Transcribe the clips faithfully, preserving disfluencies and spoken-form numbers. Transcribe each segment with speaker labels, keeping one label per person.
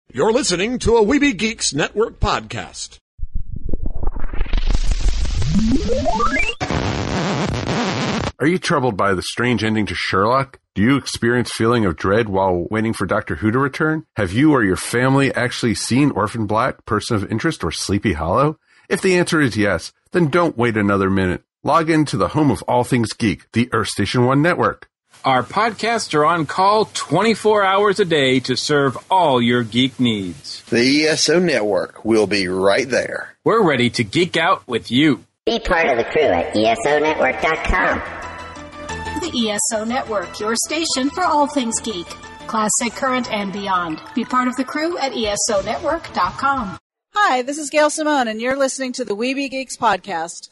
Speaker 1: You're listening to a Weeby Geeks Network podcast.
Speaker 2: Are you troubled by the strange ending to Sherlock? Do you experience feeling of dread while waiting for Doctor Who to return? Have you or your family actually seen Orphan Black, Person of Interest, or Sleepy Hollow? If the answer is yes, then don't wait another minute. Log in to the home of all things geek, the Earth Station One Network.
Speaker 3: Our podcasts are on call twenty-four hours a day to serve all your geek needs.
Speaker 4: The E S O Network will be right there.
Speaker 3: We're ready to geek out with you.
Speaker 5: Be part of the crew at E S O network dot com.
Speaker 6: The E S O Network, your station for all things geek, classic, current, and beyond. Be part of the crew at E S O network dot com.
Speaker 7: Hi, this is Gail Simone, and you're listening to the Weeby Geeks podcast.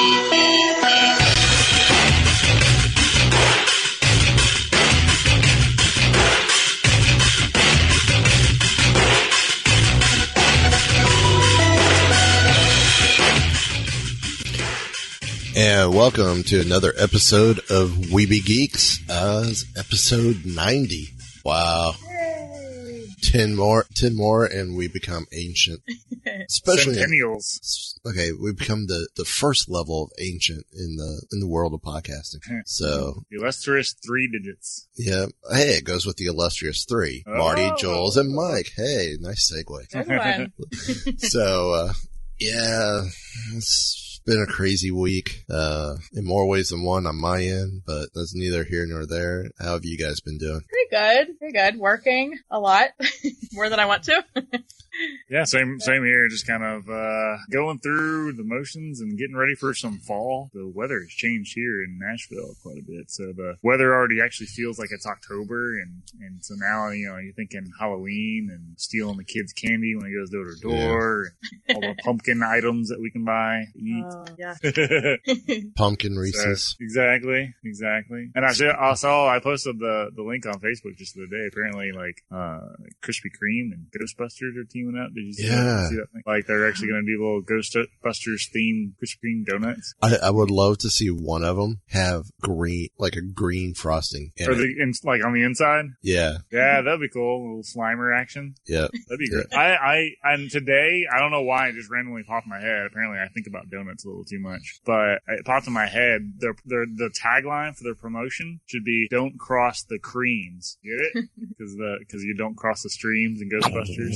Speaker 8: And welcome to another episode of Weeby Geeks, uh, it's episode ninety. Wow. Yay. Ten more, ten more, and we become ancient. Especially
Speaker 9: Centennials.
Speaker 8: Okay, we become the, the first level of ancient in the in the world of podcasting. So
Speaker 9: the illustrious three digits.
Speaker 8: Yeah. Hey, it goes with the illustrious three. Oh. Marty, Jules, and Mike. Hey, nice segue.
Speaker 7: Good one.
Speaker 8: So, uh, yeah, it's been a crazy week, uh, in more ways than one on my end, but that's neither here nor there. How have you guys been doing?
Speaker 10: Pretty good, pretty good. Working a lot, more than I want to.
Speaker 9: Yeah, same same here. Just kind of uh, going through the motions and getting ready for some fall. The weather has changed here in Nashville quite a bit, so the weather already actually feels like it's October, and, and so now, you know, you're thinking Halloween and stealing the kids' candy when it goes door to door, and all the pumpkin items that we can buy, eat.
Speaker 10: Oh, yeah.
Speaker 8: Pumpkin Reese's.
Speaker 9: So, exactly, exactly. And I saw, I saw, I posted the, the link on Facebook just the other day. Apparently, like, uh, Krispy Kreme and Ghostbusters are teaming up. Did you see,
Speaker 8: yeah.
Speaker 9: that? See that thing? Like, they're actually going to do little Ghostbusters themed Krispy Kreme donuts.
Speaker 8: I, I would love to see one of them have green, like a green frosting.
Speaker 9: Or the, in, like on the inside?
Speaker 8: Yeah.
Speaker 9: Yeah, that'd be cool. A little Slimer action.
Speaker 8: Yeah.
Speaker 9: That'd be great. I, I, and today, I don't know why it just randomly popped in my head. Apparently, I think about donuts a little too much, but it popped in my head. Their, their, the tagline for their promotion should be "Don't cross the creams." Get it? Because the, because you don't cross the streams in Ghostbusters.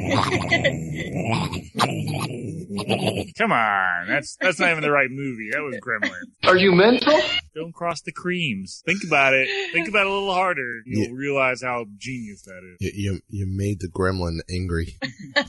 Speaker 9: So. Come on, that's that's not even the right movie. That was Gremlins.
Speaker 4: Are you mental?
Speaker 9: Don't cross the creams. Think about it. Think about it a little harder. You'll
Speaker 8: yeah.
Speaker 9: realize how genius that is.
Speaker 8: You you, you made the gremlin angry.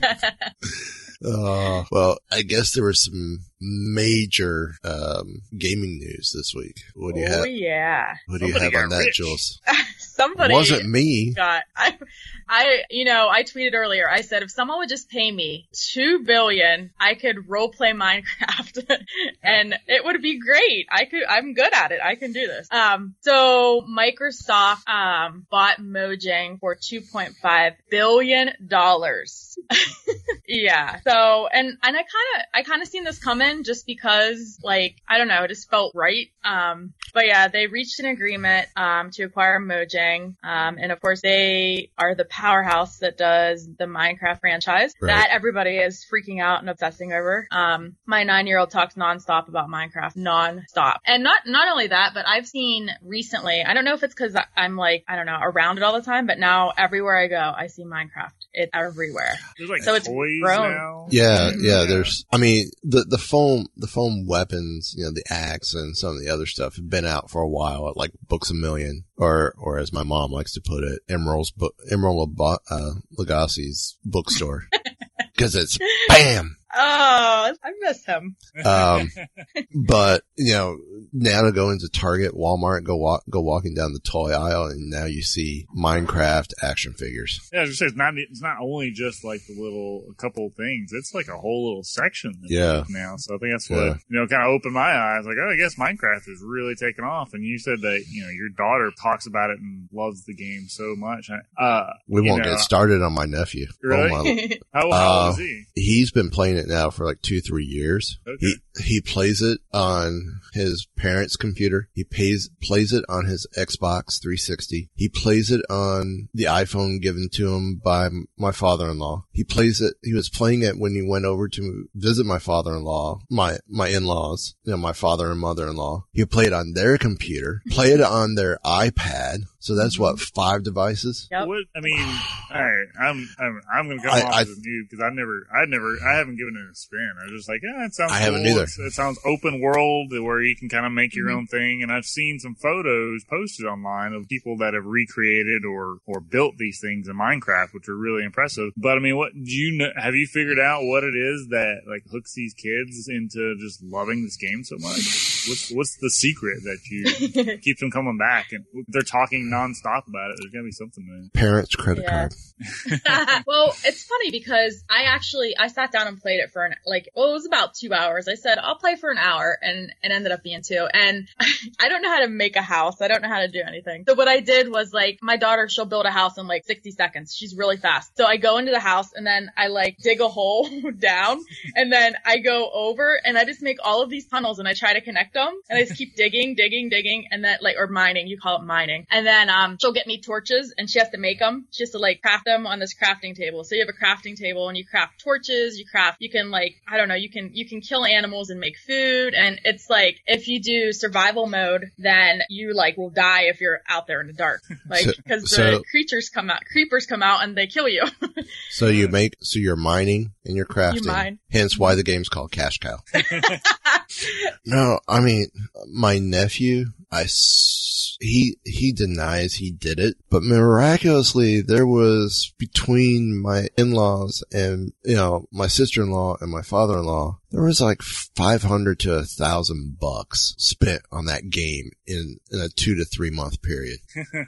Speaker 8: Uh, well, I guess there was some major um, gaming news this week. What do you
Speaker 10: oh,
Speaker 8: have?
Speaker 10: Oh yeah.
Speaker 8: What do
Speaker 9: Somebody
Speaker 8: you have on that,
Speaker 9: rich.
Speaker 8: Jules?
Speaker 10: Somebody
Speaker 8: it wasn't me.
Speaker 10: Got I, I, you know, I tweeted earlier. I said if someone would just pay me two billion, I could role play Minecraft, and it would be great. I could. I'm good at it. I can do this. Um, so Microsoft um bought Mojang for two point five billion dollars. Yeah. So, and, and I kind of, I kind of seen this coming just because, like, I don't know, it just felt right. Um, but yeah, they reached an agreement, um, to acquire Mojang. Um, and of course they are the powerhouse that does the Minecraft franchise
Speaker 8: right.
Speaker 10: that everybody is freaking out and obsessing over. Um, my nine-year-old talks nonstop about Minecraft, nonstop. And not, not only that, but I've seen recently, I don't know if it's cause I'm like, I don't know, around it all the time, but now everywhere I go, I see Minecraft. It's everywhere.
Speaker 9: There's like
Speaker 10: so it's
Speaker 9: toys
Speaker 10: grown.
Speaker 9: now.
Speaker 8: Yeah, yeah, there's, I mean, the, the foam, the foam weapons, you know, the axe and some of the other stuff have been out for a while at like Books A Million, or, or as my mom likes to put it, Emerald's book, Emerald, uh, Lagasse's bookstore. Cause it's BAM!
Speaker 10: Oh, I miss him.
Speaker 8: Um, but, you know, now to go into Target, Walmart, go walk, go walking down the toy aisle, and now you see Minecraft action figures.
Speaker 9: Yeah, as I said, it's not, it's not only just like the little, a couple things, it's like a whole little section
Speaker 8: yeah.
Speaker 9: now. So I think that's what,
Speaker 8: yeah.
Speaker 9: you know, kind of opened my eyes. Like, oh, I guess Minecraft is really taking off. And you said that, you know, your daughter talks about it and loves the game so much. Uh,
Speaker 8: we won't
Speaker 9: know,
Speaker 8: get started on my nephew.
Speaker 9: Really?
Speaker 8: Oh my,
Speaker 9: how, how
Speaker 8: uh,
Speaker 9: old is he?
Speaker 8: He's been playing playing it now for like two, three years. Okay. He he plays it on his parents' computer. He pays plays it on his Xbox three sixty. He plays it on the iPhone given to him by my father-in-law. He plays it. He was playing it when he went over to visit my father-in-law, my my in-laws, you know, my father and mother-in-law. He played it on their computer, play it on their iPad. So that's what, five devices?
Speaker 10: Yep.
Speaker 9: What, I mean, all right, I'm I'm I'm gonna come I, off I, as a noob because I never, I never, I haven't given it a spin. I was just like, yeah, it sounds. I cool.
Speaker 8: haven't either.
Speaker 9: It's, it sounds open world where you can kind of make your mm-hmm. own thing. And I've seen some photos posted online of people that have recreated or or built these things in Minecraft, which are really impressive. But I mean, what do you know? Have you figured out what it is that like hooks these kids into just loving this game so much? What's what's the secret that you keeps them coming back? And they're talking nonstop about it. There's gotta be something there.
Speaker 8: Parents' credit
Speaker 10: yeah.
Speaker 8: card.
Speaker 10: Well, it's funny because I actually I sat down and played it for an like well it was about two hours. I said I'll play for an hour, and it ended up being two. And I don't know how to make a house. I don't know how to do anything. So what I did was like my daughter, she'll build a house in like sixty seconds. She's really fast. So I go into the house and then I like dig a hole down, and then I go over and I just make all of these tunnels and I try to connect them, and I just keep digging, digging, digging, and then like or mining. You call it mining. And then um she'll get me torches, and she has to make them. She has to like craft them on this crafting table. So you have a crafting table, and you craft torches. You craft. You can like I don't know. You can you can kill animals and make food. And it's like if you do survival mode, then you like will die if you're out there in the dark, like because so, the so, creatures come out, creepers come out, and they kill you.
Speaker 8: So you make so you're mining and you're crafting. You mine. Hence why the game's called Cash Cow. No, I mean my nephew. I he he denies he did it, but miraculously there was between my in-laws and you know my sister-in-law and my father-in-law, there was like five hundred to a thousand bucks spent on that game in, in a two to three month period.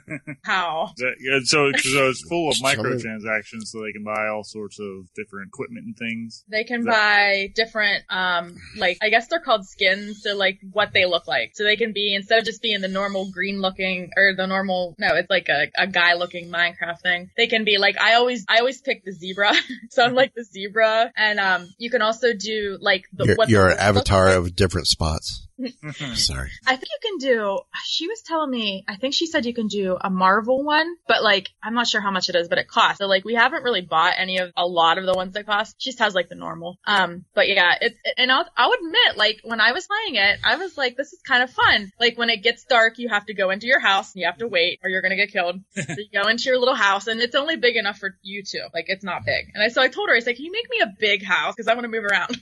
Speaker 10: How?
Speaker 9: That, so, so it's full of microtransactions, so they can buy all sorts of different equipment and things.
Speaker 10: They can buy different, um, like I guess they're called skins, so like what they look like. So they can be instead of just being the normal green looking or the normal no, it's like a, a guy looking Minecraft thing. They can be like I always I always pick the zebra, so I'm like the zebra, and um, you can also do like. Like the,
Speaker 8: you're,
Speaker 10: what
Speaker 8: you're
Speaker 10: the
Speaker 8: an avatar
Speaker 10: like.
Speaker 8: of different spots. Sorry.
Speaker 10: I think you can do, she was telling me, I think she said you can do a Marvel one, but like, I'm not sure how much it is, but it costs. So like, we haven't really bought any of, a lot of the ones that cost. She just has like the normal. Um, but yeah, it's, and I'll, I'll admit, like, when I was playing it, I was like, this is kind of fun. Like, when it gets dark, you have to go into your house and you have to wait or you're gonna get killed. So you go into your little house and it's only big enough for you two. Like, it's not big. And I, so I told her, I said, can you make me a big house? Cause I want to move around.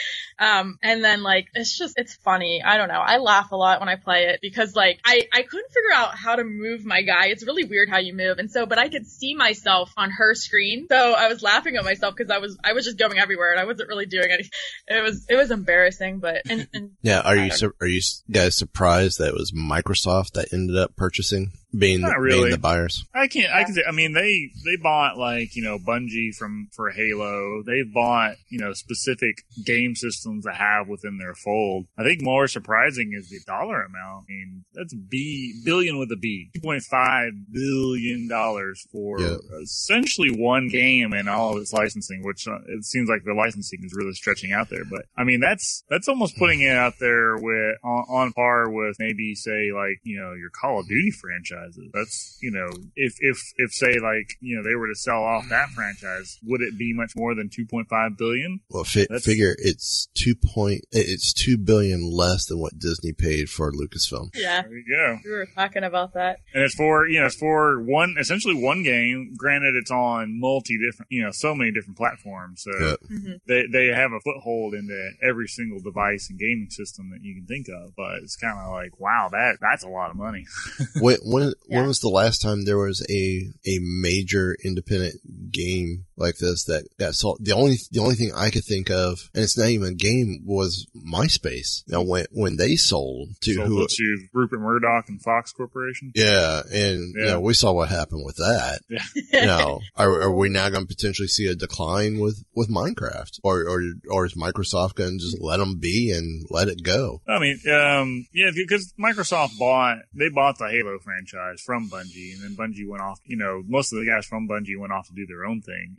Speaker 10: um, and then like, it's just, it's funny. I don't know. I laugh a lot when I play it because like I, I couldn't figure out how to move my guy. It's really weird how you move. And so, but I could see myself on her screen. So I was laughing at myself because I was, I was just going everywhere and I wasn't really doing anything. It was, it was embarrassing, but. And, and
Speaker 8: yeah. Are you, su- are you guys surprised that it was Microsoft that ended up purchasing? Being the,
Speaker 9: really.
Speaker 8: being the buyers.
Speaker 9: I can't, I can say, I mean, they, they bought like, you know, Bungie from, for Halo. They've bought, you know, specific game systems to have within their fold. I think more surprising is the dollar amount. I mean, that's B, billion with a B, two point five billion dollars for yeah. essentially one game and all of its licensing, which uh, it seems like the licensing is really stretching out there. But I mean, that's, that's almost putting it out there with, on, on par with maybe say like, you know, your Call of Duty franchise. That's, you know, if, if, if say like, you know, they were to sell off that franchise, would it be much more than two point five billion?
Speaker 8: Well, fi- figure it's two point, it's two billion less than what Disney paid for Lucasfilm.
Speaker 10: Yeah.
Speaker 9: There you go.
Speaker 10: We were talking about that.
Speaker 9: And it's for, you know, it's for one, essentially one game. Granted, it's on multi different, you know, so many different platforms. So
Speaker 8: yeah.
Speaker 10: mm-hmm.
Speaker 9: they, they have a foothold into every single device and gaming system that you can think of. But it's kind of like, wow, that, that's a lot of money.
Speaker 8: when, when,
Speaker 10: Yeah.
Speaker 8: When was the last time there was a a major independent game like this that got sold? The only the only thing I could think of, and it's not even a game, was MySpace. Now when when they sold to
Speaker 9: sold
Speaker 8: who?
Speaker 9: To Rupert Murdoch and Fox Corporation.
Speaker 8: Yeah, and yeah. you know we saw what happened with that.
Speaker 9: Yeah.
Speaker 8: You know, are, are we now going to potentially see a decline with with Minecraft, or or or is Microsoft going to just let them be and let it go?
Speaker 9: I mean, um, yeah, because Microsoft bought they bought the Halo franchise from Bungie, and then Bungie went off, you know, most of the guys from Bungie went off to do their own thing.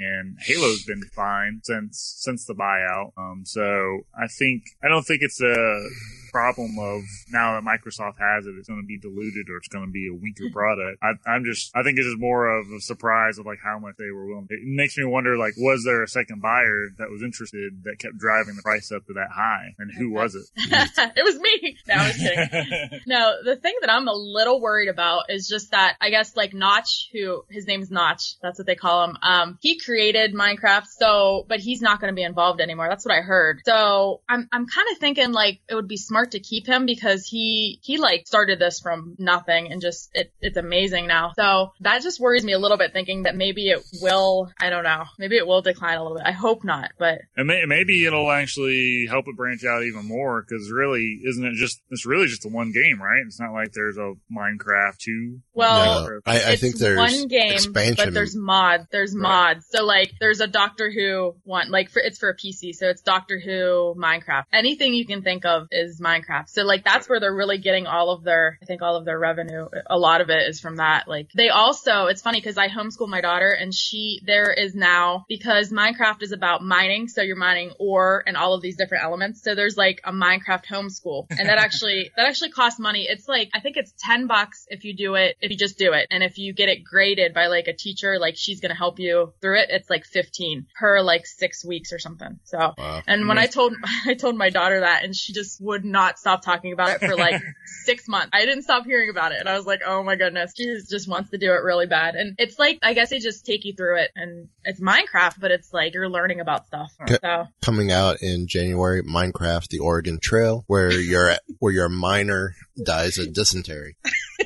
Speaker 9: and Halo's been fine since since the buyout. Um, so I think I don't think it's a problem of now that Microsoft has it, it's going to be diluted or it's going to be a weaker product. I, I'm just, I think it's just more of a surprise of like how much they were willing. It makes me wonder, like, was there a second buyer that was interested that kept driving the price up to that high, and who was it?
Speaker 10: It was me. No, I was kidding. No, the thing that I'm a little worried about is just that I guess like Notch, who his name's Notch, that's what they call him. Um, he created Minecraft, so but he's not going to be involved anymore. That's what I heard. So I'm I'm kind of thinking like it would be smart to keep him because he he like started this from nothing and just it it's amazing now. So that just worries me a little bit, thinking that maybe it will. I don't know. Maybe it will decline a little bit. I hope not, but
Speaker 9: and may, maybe it'll actually help it branch out even more because really, isn't it just it's really just a one game, right? It's not like there's a Minecraft two.
Speaker 10: Well,
Speaker 8: no, I, I think there's
Speaker 10: one game,
Speaker 8: expansion.
Speaker 10: but there's mods. There's
Speaker 9: Right.
Speaker 10: mods. So like, there's a Doctor Who one, like for it's for a P C, so it's Doctor Who Minecraft. Anything you can think of is Minecraft. So like, that's where they're really getting all of their, I think all of their revenue. A lot of it is from that. Like, they also, it's funny because I homeschool my daughter, and she there is now, because Minecraft is about mining, so you're mining ore and all of these different elements. So there's like a Minecraft homeschool, and that actually that actually costs money. It's like I think it's ten bucks if you do it, if you just do it, and if you get it graded by like a teacher, like she's gonna help you through it, it's like fifteen per like six weeks or something. So,
Speaker 8: Wow.
Speaker 10: and when I told I told my daughter that, and she just would not stop talking about it for like six months. I didn't stop hearing about it, and I was like, oh my goodness, she just wants to do it really bad. And it's like, I guess they just take you through it, and it's Minecraft, but it's like you're learning about stuff.
Speaker 8: C-
Speaker 10: So
Speaker 8: Coming out in January, Minecraft: The Oregon Trail, where your where your miner dies of dysentery.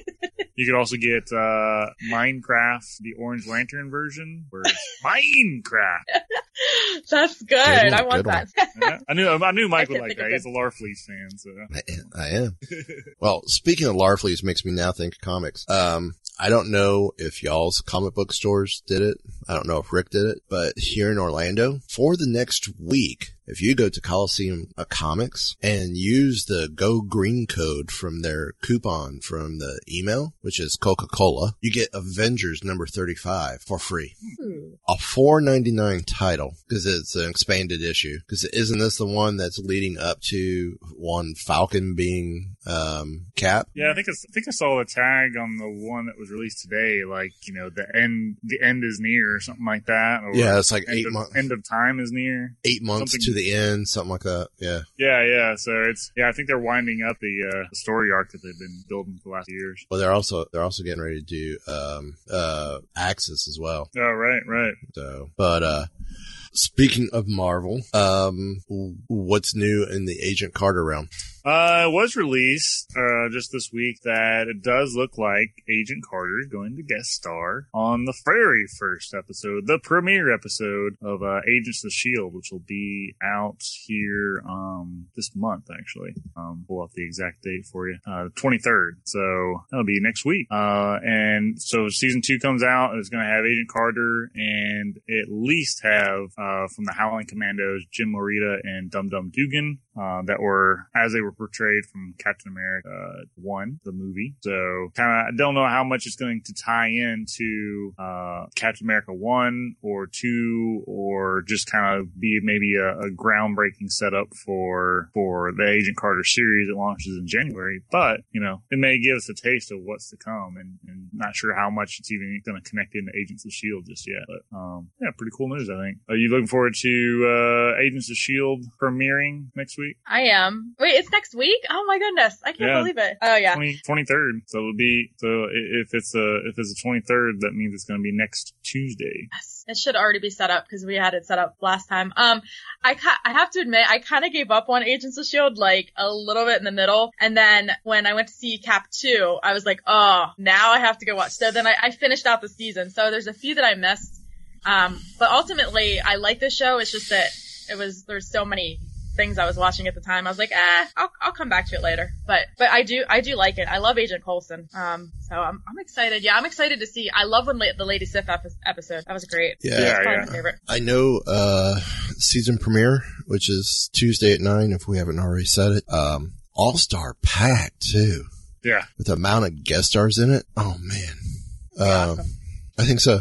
Speaker 9: You could also get uh, Minecraft, the Orange Lantern version, where it's Minecraft.
Speaker 10: that's good.
Speaker 8: Good one,
Speaker 10: I want
Speaker 8: good one.
Speaker 10: that.
Speaker 9: Yeah, I knew I knew Mike
Speaker 10: I
Speaker 9: would
Speaker 10: can't
Speaker 9: like
Speaker 10: think of
Speaker 9: that. He's
Speaker 10: it.
Speaker 9: a Larfleeze fan, so
Speaker 8: I, I am. Well, speaking of Larfleeze, makes me now think of comics. Um, I don't know if y'all's comic book stores did it. I don't know if Rick did it, but here in Orlando, for the next week, if you go to Coliseum uh, Comics and use the Go Green code from their coupon from the email, which is Coca-Cola, you get Avengers number thirty-five for free.
Speaker 10: Ooh.
Speaker 8: A four ninety-nine title, because it's an expanded issue. Because isn't this the one that's leading up to one Falcon being um Cap?
Speaker 9: yeah. I think it's, I think I saw the tag on the one that was released today, like you know the end the end is near or something like that. Or
Speaker 8: Yeah, it's like
Speaker 9: end
Speaker 8: eight
Speaker 9: of,
Speaker 8: months.
Speaker 9: end of time is near.
Speaker 8: Eight months
Speaker 9: Something-
Speaker 8: to the end, something like that. Yeah.
Speaker 9: Yeah, yeah. So it's yeah. I think they're winding up the, uh, the story arc that they've been building for the last years.
Speaker 8: Well, they're also they're also getting ready to do um uh Axis as well.
Speaker 9: Oh, right, right.
Speaker 8: So, but uh speaking of Marvel, um what's new in the Agent Carter realm?
Speaker 9: Uh, it was released uh, just this week that it does look like Agent Carter is going to guest star on the very first episode, the premiere episode of uh, Agents of S H I E L D, which will be out here um, this month, actually. Um, pull up the exact date for you. Uh, the twenty-third. So that'll be next week. Uh, and so season two comes out, and it's going to have Agent Carter and at least have uh, from the Howling Commandos, Jim Morita and Dum Dum Dugan. Uh, that were, as they were portrayed from Captain America one, the movie. So kind of, I don't know how much it's going to tie into, uh, Captain America one or two, or just kind of be maybe a, a groundbreaking setup for, for the Agent Carter series that launches in January. But, you know, it may give us a taste of what's to come, and, and not sure how much it's even going to connect into Agents of S H I E L D just yet. But, um, yeah, pretty cool news, I think. Are you looking forward to, uh, Agents of S H I E L D premiering next week?
Speaker 10: I am. Wait, it's next week? Oh my goodness. I can't
Speaker 9: Yeah.
Speaker 10: believe it. Oh yeah.
Speaker 9: twenty, twenty-third. So it'll be, so i- if it's a, if it's a twenty-third, that means it's going to be next Tuesday.
Speaker 10: Yes. It should already be set up because we had it set up last time. Um, I ca- I have to admit, I kind of gave up on Agents of S H I E L D like a little bit in the middle. And then when I went to see Cap two, I was like, oh, now I have to go watch. So then I, I finished out the season. So there's a few that I missed. Um, but ultimately I like this show. It's just that it was, there's so many things I was watching at the time. I was like, eh, I'll, I'll come back to it later. But, but I do, I do like it. I love Agent Coulson. Um, so I'm, I'm excited. Yeah, I'm excited to see. I love when la- the Lady Sif epi- episode. That was great.
Speaker 8: Yeah.
Speaker 10: It's
Speaker 9: Yeah,
Speaker 10: probably
Speaker 9: yeah.
Speaker 10: my favorite.
Speaker 8: I know uh season premiere, which is Tuesday at nine, if we haven't already said it. Um all-star pack too.
Speaker 9: Yeah.
Speaker 8: With the amount of guest stars in it. Oh man. Um
Speaker 10: awesome.
Speaker 8: I think so.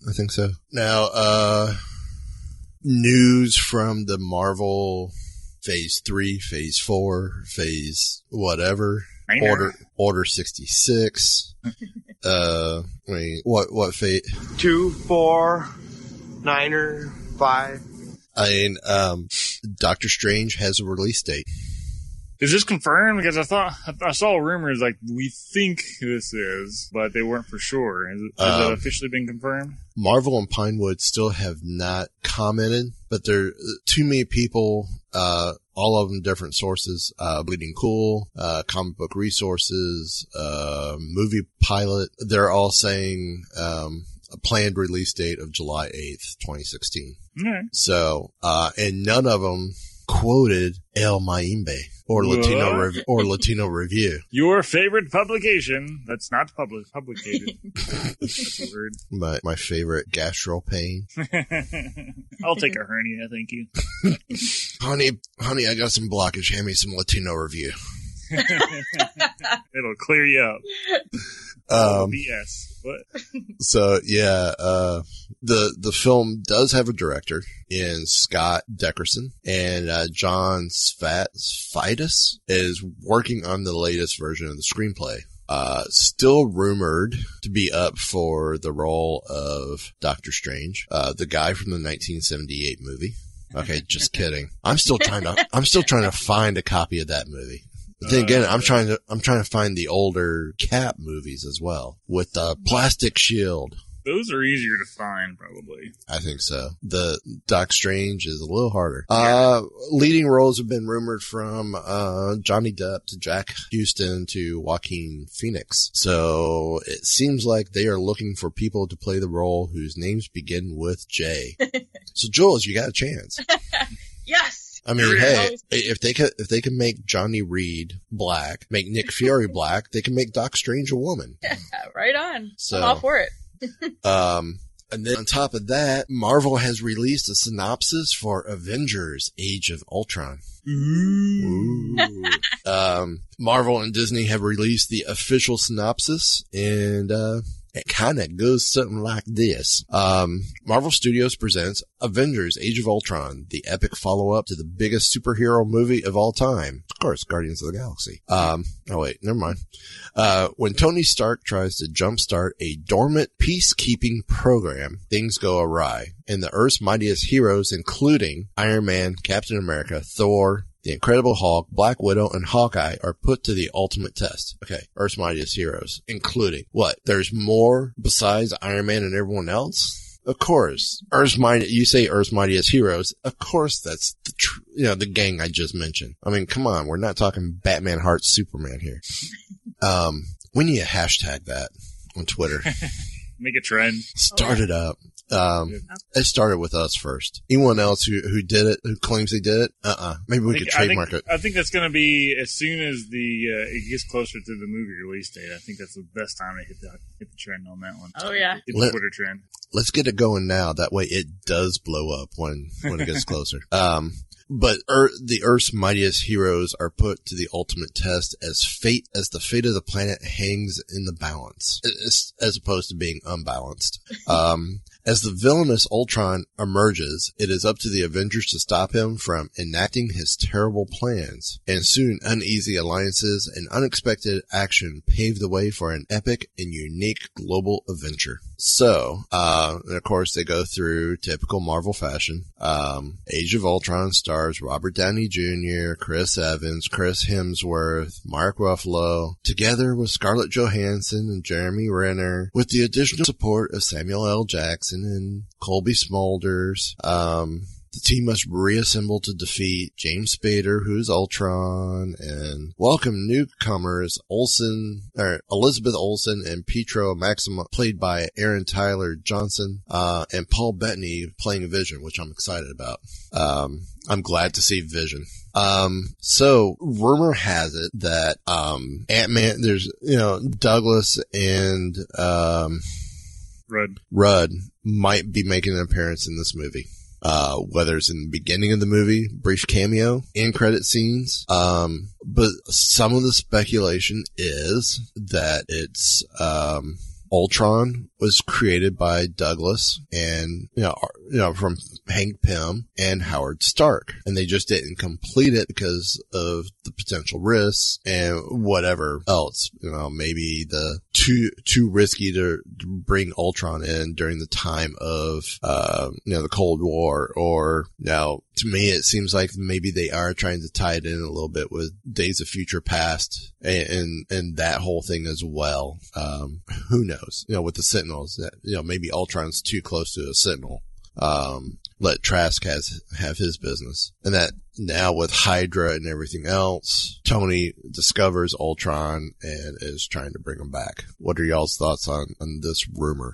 Speaker 8: I think so. Now, uh, news from the Marvel Phase three, Phase four, Phase whatever. Order Order sixty-six. uh, I mean, what what fate?
Speaker 11: Two, four, niner, five.
Speaker 8: I mean, um, Doctor Strange has a release date.
Speaker 9: Is this confirmed? Because I thought I saw rumors like we think this is, but they weren't for sure. Has, it, has um, that officially been confirmed?
Speaker 8: Marvel and Pinewood still have not commented, but there are too many people. Uh, all of them different sources. Uh, Bleeding Cool, uh, Comic Book Resources, uh, Movie Pilot. They're all saying um, a planned release date of July eighth, twenty sixteen.
Speaker 9: Okay.
Speaker 8: So, uh, and none of them quoted El Mayimbe or Latino Rev- or Latino Review.
Speaker 9: Your favorite publication that's not public publicated. That's a word.
Speaker 8: My my favorite gastro pain.
Speaker 9: I'll take a hernia, thank you.
Speaker 8: honey, honey, I got some blockage. Hand me some Latino Review.
Speaker 9: It'll clear you up.
Speaker 8: Um,
Speaker 9: B S. What?
Speaker 8: So yeah, uh, the the film does have a director in Scott Deckerson, and uh, John Sfaidus is working on the latest version of the screenplay. Uh, still rumored to be up for the role of Doctor Strange, uh, the guy from the nineteen seventy-eight movie. Okay, just kidding. I'm still trying to I'm still trying to find a copy of that movie. But then again, I'm trying to I'm trying to find the older Cap movies as well with the plastic shield.
Speaker 9: Those are easier to find, probably.
Speaker 8: I think so. The Doc Strange is a little harder. Uh, leading roles have been rumored from uh, Johnny Depp to Jack Houston to Joaquin Phoenix. So it seems like they are looking for people to play the role whose names begin with J. So Jules, you got a chance.
Speaker 10: Yes.
Speaker 8: I mean, hey, if they could, if they can make Johnny Reed black, make Nick Fury black, they can make Doc Strange a woman.
Speaker 10: Right on.
Speaker 8: So,
Speaker 10: I'm all for it.
Speaker 8: um, and then on top of that, Marvel has released a synopsis for Avengers: Age of Ultron. Ooh. Ooh. um, Marvel and Disney have released the official synopsis, and uh, it kind of goes something like this. Um, Marvel Studios presents Avengers: Age of Ultron, the epic follow-up to the biggest superhero movie of all time. Of course, Guardians of the Galaxy. Um, oh wait, never mind. Uh, when Tony Stark tries to jumpstart a dormant peacekeeping program, things go awry, and the Earth's mightiest heroes, including Iron Man, Captain America, Thor, the Incredible Hulk, Black Widow, and Hawkeye are put to the ultimate test. Okay, Earth's mightiest heroes, including what? There's more besides Iron Man and everyone else? Of course. Earth's mighty, you say Earth's mightiest heroes. Of course that's the tr- you know, the gang I just mentioned. I mean, come on, we're not talking Batman Heart Superman here. Um, we need to hashtag that on Twitter.
Speaker 9: Make a trend.
Speaker 8: Start it up. Um, it started with us first. Anyone else who, who did it, who claims they did it, uh-uh. Maybe we
Speaker 9: think,
Speaker 8: could trademark
Speaker 9: I think,
Speaker 8: it.
Speaker 9: I think that's going to be as soon as the uh, it gets closer to the movie release date. I think that's the best time to hit the hit the trend on that one.
Speaker 10: Oh yeah,
Speaker 9: hit the
Speaker 8: Let,
Speaker 9: Twitter trend.
Speaker 8: Let's get it going now. That way, it does blow up when when it gets closer. Um. But Earth, the Earth's mightiest heroes are put to the ultimate test as fate, as the fate of the planet hangs in the balance, as, as opposed to being unbalanced. Um, as the villainous Ultron emerges, it is up to the Avengers to stop him from enacting his terrible plans. And soon, uneasy alliances and unexpected action pave the way for an epic and unique global adventure. So, uh, and of course they go through typical Marvel fashion. Um, Age of Ultron stars Robert Downey Junior, Chris Evans, Chris Hemsworth, Mark Ruffalo, together with Scarlett Johansson and Jeremy Renner, with the additional support of Samuel L. Jackson and Colby Smulders. Um, The team must reassemble to defeat James Spader, who's Ultron, and welcome newcomers Olsen, or Elizabeth Olsen and Pietro Maximoff, played by Aaron Tyler Johnson, uh, and Paul Bettany playing Vision, which I'm excited about. Um, I'm glad to see Vision. Um, so rumor has it that, um, Ant-Man, there's, you know, Douglas and, um,
Speaker 9: Rudd.
Speaker 8: Rudd might be making an appearance in this movie. Uh, whether it's in the beginning of the movie, brief cameo, in credit scenes. Um, but some of the speculation is that it's, um, Ultron was created by Douglas and, you know, you know, from Hank Pym and Howard Stark. And they just didn't complete it because of the potential risks and whatever else. You know, maybe the too, too risky to bring Ultron in during the time of, uh, you know, the Cold War. Or now, to me, it seems like maybe they are trying to tie it in a little bit with Days of Future Past and, and, and that whole thing as well. Um, who knows? You know, with the Sentinels, that, you know, maybe Ultron's too close to a Sentinel. Um, let Trask has, have his business. And that now with Hydra and everything else, Tony discovers Ultron and is trying to bring him back. What are y'all's thoughts on, on this rumor?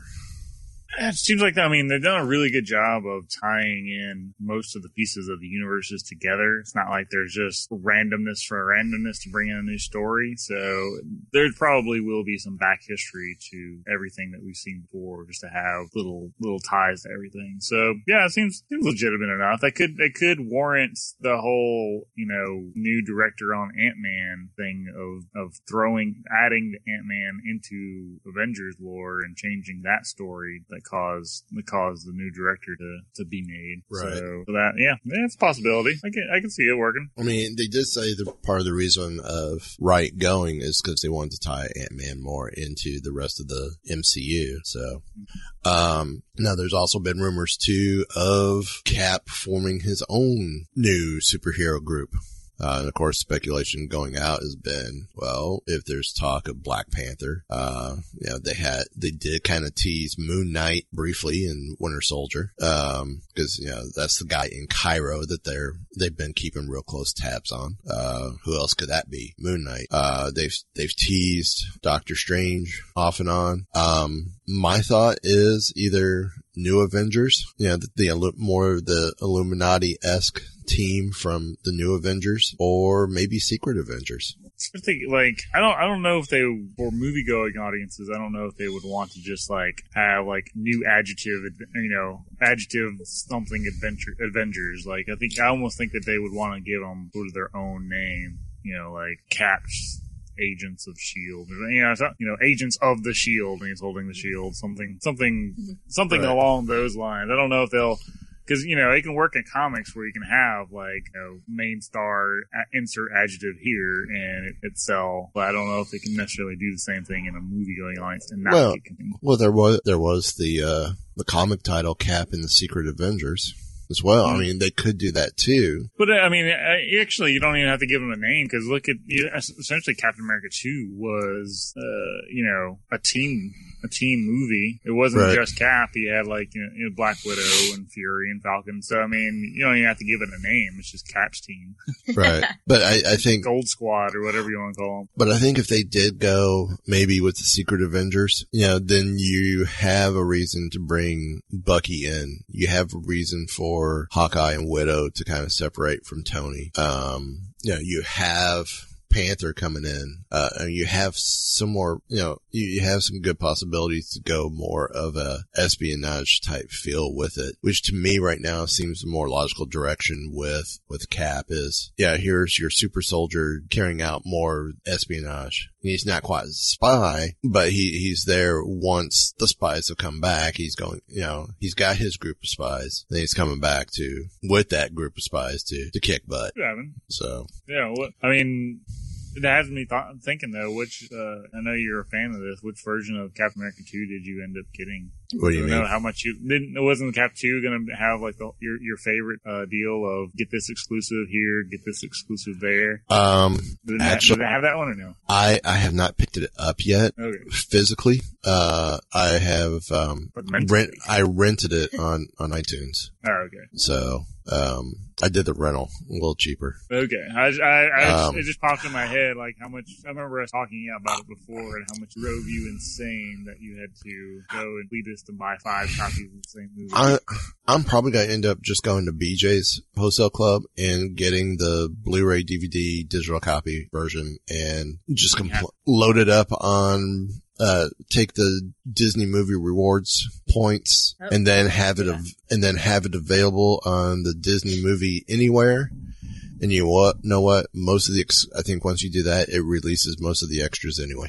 Speaker 9: It seems like, I mean, they've done a really good job of tying in most of the pieces of the universes together. It's not like there's just randomness for randomness to bring in a new story. So there probably will be some back history to everything that we've seen before, just to have little, little ties to everything. So yeah, it seems, seems legitimate enough. They could, they could warrant the whole, you know, new director on Ant-Man thing of, of throwing, adding the Ant-Man into Avengers lore and changing that story that cause that caused the new director to, to be made.
Speaker 8: Right.
Speaker 9: So that, yeah, yeah, it's a possibility. I can I can see it working.
Speaker 8: I mean, they did say the part of the reason of Wright going is because they wanted to tie Ant-Man more into the rest of the M C U. So, um, now there's also been rumors too of Cap forming his own new superhero group. Uh, and of course, speculation going out has been, well, if there's talk of Black Panther, uh, you know, they had, they did kind of tease Moon Knight briefly in Winter Soldier, um, cause, you know, that's the guy in Cairo that they're, they've been keeping real close tabs on. Uh, who else could that be? Moon Knight. Uh, they've, they've teased Doctor Strange off and on. Um, my thought is either New Avengers, you know, the, the more of the Illuminati-esque team from the New Avengers, or maybe Secret Avengers.
Speaker 9: I think, like, I don't, I don't know if they, for movie-going audiences, I don't know if they would want to just, like, have, like, new adjective, you know, adjective something adventure, Avengers. Like, I think, I almost think that they would want to give them sort of their own name, you know, like, Cap's Agents of S H I E L D, you know, you know, Agents of the S H I E L D, and he's holding the shield, something, something, something right along those lines. I don't know if they'll, because, you know, it can work in comics where you can have, like, you know, main star, insert adjective here, and it, it sell. But I don't know if they can necessarily do the same thing in a movie-going audience and not
Speaker 8: well,
Speaker 9: get confused.
Speaker 8: Well, there was, there was the, uh, the comic title Cap in the Secret Avengers as well. Mm-hmm. I mean, they could do that too.
Speaker 9: But, I mean, actually, you don't even have to give them a name, because look at, essentially, Captain America two was, uh, you know, a team, a team movie. It wasn't right. just Cap. He had, like, you know, Black Widow and Fury and Falcon. So, I mean, you don't even have to give it a name. It's just Cap's team.
Speaker 8: Right. But I, I think
Speaker 9: Gold Squad or whatever you want to call them.
Speaker 8: But I think if they did go maybe with the Secret Avengers, you know, then you have a reason to bring Bucky in. You have a reason for Hawkeye and Widow to kind of separate from Tony. Um, you know, you have Panther coming in, uh, and you have some more, you know, you, you have some good possibilities to go more of a espionage type feel with it, which to me right now seems the more logical direction with, with Cap is, yeah, here's your super soldier carrying out more espionage. He's not quite a spy, but he, he's there once the spies have come back. He's going, you know, he's got his group of spies. Then he's coming back to, with that group of spies to, to kick butt.
Speaker 9: Yeah, I mean,
Speaker 8: so.
Speaker 9: Yeah, well, I mean, it has me th- thinking though, which, uh, I know you're a fan of this, which version of Captain America two did you end up getting?
Speaker 8: What do you
Speaker 9: I
Speaker 8: mean?
Speaker 9: know how much you didn't, wasn't Cap two going to have like the, your, your favorite, uh, deal of get this exclusive here, get this exclusive there?
Speaker 8: Um,
Speaker 9: did
Speaker 8: actually,
Speaker 9: that, did it have that one or no?
Speaker 8: I, I have not picked it up yet.
Speaker 9: Okay.
Speaker 8: Physically. Uh, I have, um, rent, I rented it on, on iTunes.
Speaker 9: Oh, okay.
Speaker 8: So, um, I did the rental a little cheaper.
Speaker 9: Okay. I, I, I
Speaker 8: um,
Speaker 9: just, it just popped in my head, like how much, I remember us talking about it before and how much drove you insane that you had to go and lead us to buy five copies of the same movie.
Speaker 8: I, I'm probably going to end up just going to B J's Wholesale Club and getting the Blu-ray D V D digital copy version and just compl- yeah. load it up on, uh, take the Disney movie rewards points oh, and then have it, yeah. av- and then have it available on the Disney movie anywhere. And you what, know what? Most of the, ex- I think once you do that, it releases most of the extras anyway.
Speaker 9: Oh,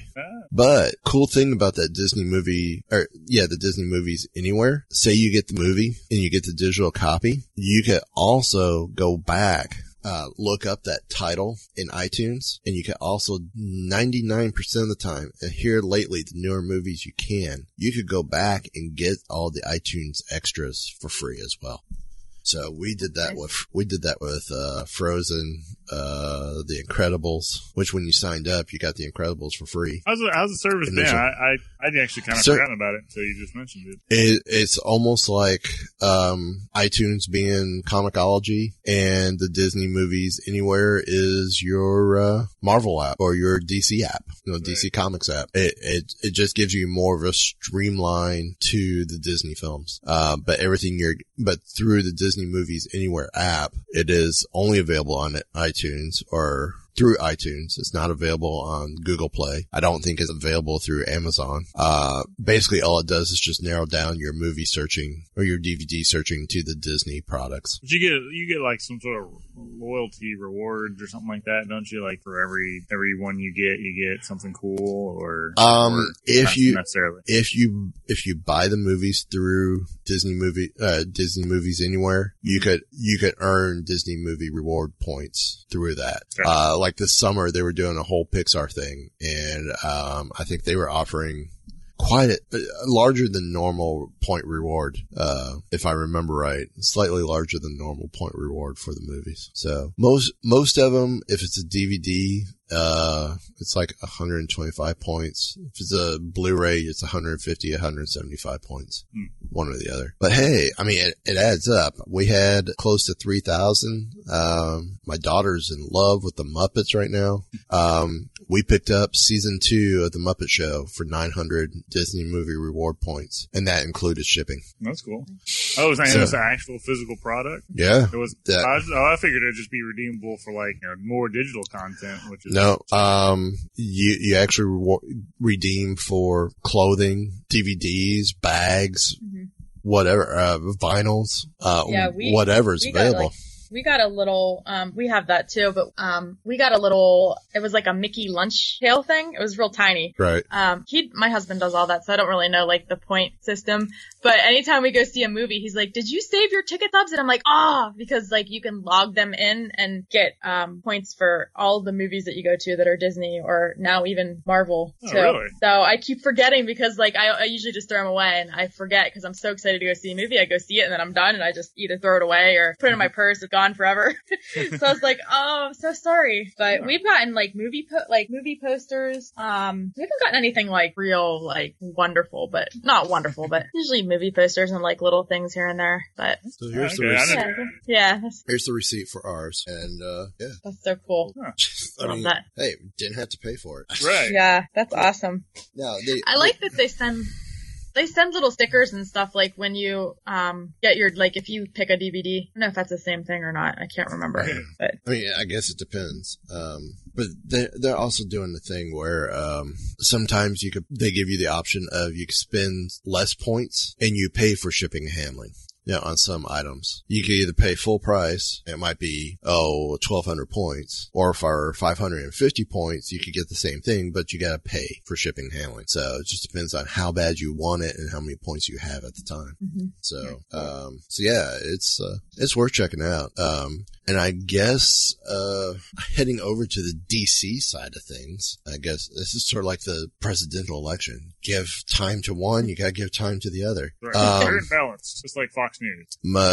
Speaker 8: But cool thing about that Disney movie, or yeah, the Disney movies anywhere, say you get the movie and you get the digital copy, you could also go back, uh, look up that title in iTunes, and you can also ninety-nine percent of the time, and here lately, the newer movies you can, you could go back and get all the iTunes extras for free as well. So we did that with, we did that with, uh, Frozen, uh, The Incredibles, which when you signed up, you got The Incredibles for free.
Speaker 9: How's the, how's the service now? I, I, I actually kind of
Speaker 8: so,
Speaker 9: forgotten about it until you just mentioned it.
Speaker 8: it. It's almost like, um, iTunes being Comixology and the Disney movies anywhere is your, uh, Marvel app or your D C app, you know, right. D C Comics app. It, it, it just gives you more of a streamline to the Disney films. Uh, but everything you're, but through the Disney Movies Anywhere app, it is only available on iTunes or through iTunes. It's not available on Google Play. I don't think it's available through Amazon. Uh, basically all it does is just narrow down your movie searching or your D V D searching to the Disney products.
Speaker 9: But you get, you get like some sort of loyalty rewards or something like that, don't you? Like for every, every one you get, you get something cool or,
Speaker 8: um,
Speaker 9: or
Speaker 8: if you,
Speaker 9: necessarily.
Speaker 8: if you, if you buy the movies through Disney movie, uh, Disney Movies Anywhere, you could, you could earn Disney movie reward points through that. Okay. Uh, like this summer they were doing a whole Pixar thing, and um I think they were offering quite a, a larger than normal point reward, uh if I remember right, slightly larger than normal point reward for the movies. So most most of them, if it's a D V D, uh it's like one hundred twenty-five points. If it's a Blu-ray, it's one hundred fifty, one hundred seventy-five points. Hmm. One or the other. But hey, I mean, it, it adds up. We had close to three thousand. Um, my daughter's in love with the Muppets right now. Um, we picked up season two of the Muppet Show for nine hundred Disney movie reward points, and that included shipping.
Speaker 9: That's cool. Oh, was that so, an actual physical product?
Speaker 8: Yeah.
Speaker 9: It was.
Speaker 8: That,
Speaker 9: I, was, oh, I figured it'd just be redeemable for like, you know, more digital content, which is
Speaker 8: no. Um, you you actually reward, redeem for clothing, D V Ds, bags. Mm-hmm. Whatever, uh, vinyls, uh,
Speaker 10: yeah, we,
Speaker 8: whatever's
Speaker 10: we
Speaker 8: available.
Speaker 10: Got, like, we got a little, um, we have that too, but, um, we got a little, it was like a Mickey lunch pail thing. It was real tiny.
Speaker 8: Right.
Speaker 10: Um, he, my husband does all that, so I don't really know like the point system, but anytime we go see a movie, he's like, did you save your ticket stubs? And I'm like, ah, oh, because like you can log them in and get, um, points for all the movies that you go to that are Disney or now even Marvel.
Speaker 9: Oh,
Speaker 10: too.
Speaker 9: Really?
Speaker 10: So I keep forgetting because like I, I usually just throw them away and I forget because I'm so excited to go see a movie. I go see it and then I'm done and I just either throw it away or put it in my purse. It's gone forever. So I was like, oh, I'm so sorry. But we've gotten like movie, po- like movie posters. Um, we haven't gotten anything like real, like wonderful, but not wonderful, but usually movie posters and like little things here and there. But
Speaker 8: so here's
Speaker 9: okay,
Speaker 8: the receipt.
Speaker 10: Yeah. yeah
Speaker 8: here's the receipt for ours. And, uh, yeah.
Speaker 10: That's so cool.
Speaker 9: Huh.
Speaker 8: I mean,
Speaker 10: that.
Speaker 8: Hey, didn't have to pay for it.
Speaker 9: Right.
Speaker 10: Yeah, that's awesome.
Speaker 8: No, they,
Speaker 10: I like that they send, they send little stickers and stuff like when you, um, get your, like if you pick a D V D. I don't know if that's the same thing or not. I can't remember.
Speaker 8: Right.
Speaker 10: But
Speaker 8: I mean, I guess it depends. Um, but they're, they're also doing the thing where, um, sometimes you could, they give you the option of you can spend less points and you pay for shipping and handling. Yeah, on some items. You can either pay full price, it might be, oh, twelve hundred points, or for five hundred fifty points, you could get the same thing, but you gotta pay for shipping and handling. So it just depends on how bad you want it and how many points you have at the time. Mm-hmm. So, um, so yeah, it's, uh, it's worth checking out. Um, and I guess, uh, heading over to the D C side of things, I guess this is sort of like the presidential election. Give time to one, you gotta give time to the other.
Speaker 9: Right.
Speaker 8: Um,
Speaker 9: Fair and balanced, just like Fox News.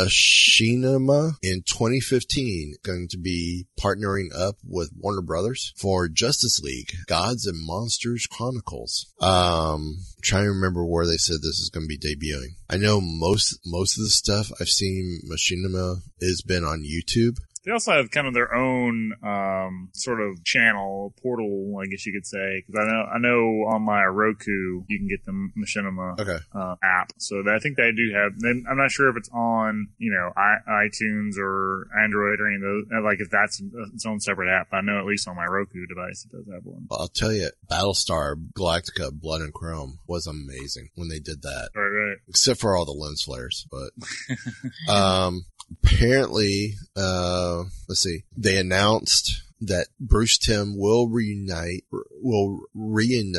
Speaker 8: Machinima in twenty fifteen going to be partnering up with Warner Brothers for Justice League, Gods and Monsters Chronicles. Um, trying to remember where they said this is going to be debuting. I know most, most of the stuff I've seen Machinima has been on YouTube.
Speaker 9: They also have kind of their own um sort of channel portal, I guess you could say, because I know I know on my Roku you can get the Machinima
Speaker 8: okay.
Speaker 9: uh, app. So I think they do have. Then I'm not sure if it's on you know I, iTunes or Android or any of those. Like if that's its own separate app. I know at least on my Roku device it does have one.
Speaker 8: Well, I'll tell you, Battlestar Galactica: Blood and Chrome was amazing when they did that.
Speaker 9: Right, right.
Speaker 8: Except for all the lens flares, but um. Apparently, uh, let's see, they announced that Bruce Timm will reunite, will reunite,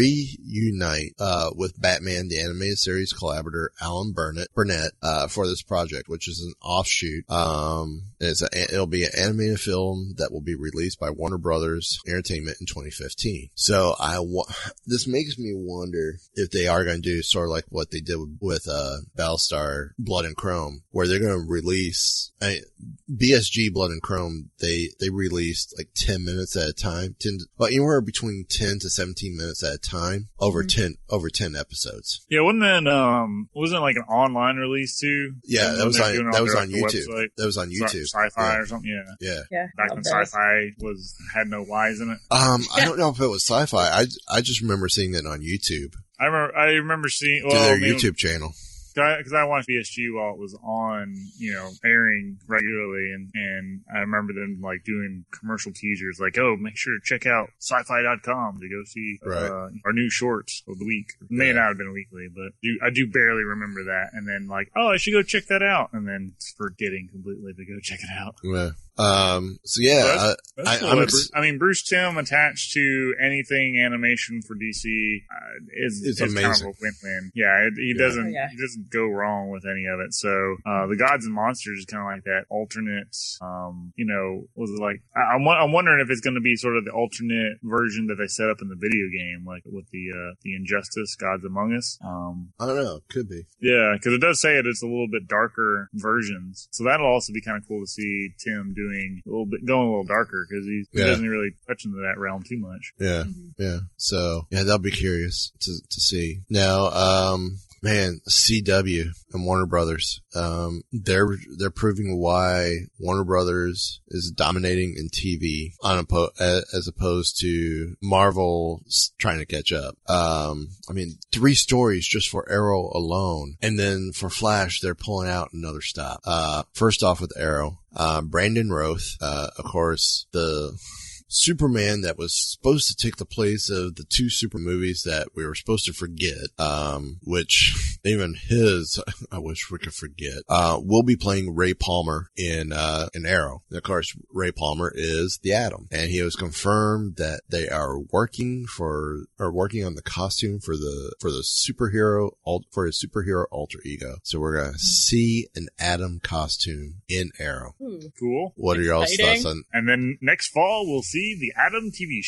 Speaker 8: reunite, uh, with Batman, the animated series collaborator Alan Burnett, Burnett, uh, for this project, which is an offshoot. Um, it's a, it'll be an animated film that will be released by Warner Brothers Entertainment in twenty fifteen. So I wa- this makes me wonder if they are going to do sort of like what they did with, uh, Battlestar Blood and Chrome, where they're going to release, I, B S G Blood and Chrome, they, they released like ten minutes at a time, ten, well, anywhere between ten to seventeen minutes at a time over mm-hmm. ten, over ten episodes.
Speaker 9: Yeah, wasn't that, um, wasn't it like an online release too?
Speaker 8: Yeah, that was on, that was on YouTube.
Speaker 9: Website?
Speaker 8: That was on YouTube.
Speaker 9: Sci-fi
Speaker 8: yeah.
Speaker 9: or something, yeah.
Speaker 8: Yeah.
Speaker 10: yeah
Speaker 9: Back when
Speaker 10: that.
Speaker 9: sci-fi was, had no Y's in it.
Speaker 8: Um, I don't know if it was sci-fi. I, I just remember seeing it on YouTube.
Speaker 9: I remember, I remember seeing, well,
Speaker 8: to their
Speaker 9: I mean,
Speaker 8: YouTube channel.
Speaker 9: Because I, I watched B S G while it was on, you know, airing regularly, and, and I remember them like doing commercial teasers, like, "Oh, make sure to check out sci-fi dot com to go see
Speaker 8: right.
Speaker 9: uh, our new shorts of the week." It may yeah. not have been weekly, but do, I do barely remember that. And then like, "Oh, I should go check that out," and then forgetting completely to go check it out.
Speaker 8: Yeah. Um, so yeah,
Speaker 9: so that's, that's
Speaker 8: I,
Speaker 9: cool.
Speaker 8: I'm
Speaker 9: ex- I mean, Bruce Timm attached to anything animation for D C uh, is, is kind of a win-win. Yeah, it, he yeah. doesn't, oh, yeah. he doesn't go wrong with any of it. So, uh, the Gods and Monsters is kind of like that alternate, um, you know, was it like, I, I'm, I'm wondering if it's going to be sort of the alternate version that they set up in the video game, like with the, uh, the Injustice Gods Among Us. Um,
Speaker 8: I don't know. Could be.
Speaker 9: Yeah, cause it does say it, it's a little bit darker versions. So that'll also be kind of cool to see Tim doing Doing a little bit, going a little darker because he
Speaker 8: yeah.
Speaker 9: doesn't really touch into that realm too much.
Speaker 8: Yeah, mm-hmm. yeah. So yeah, that'll be curious to to see. Now, um, man, C W and Warner Brothers, um, they're they're proving why Warner Brothers is dominating in T V on oppo- as opposed to Marvel trying to catch up. Um, I mean, three stories just for Arrow alone, and then for Flash, they're pulling out another stop. Uh, first off with Arrow. Uh, Brandon Roth, uh, of course, the Superman that was supposed to take the place of the two super movies that we were supposed to forget, um, which even his, I wish we could forget, uh, will be playing Ray Palmer in, uh, in Arrow. And of course, Ray Palmer is the Atom. And he was confirmed that they are working for, are working on the costume for the, for the superhero, for his superhero alter ego. So we're going to see an Atom costume in Arrow.
Speaker 10: Ooh.
Speaker 9: Cool.
Speaker 8: What are y'all's thoughts on?
Speaker 9: And then next fall, we'll see the Atom T V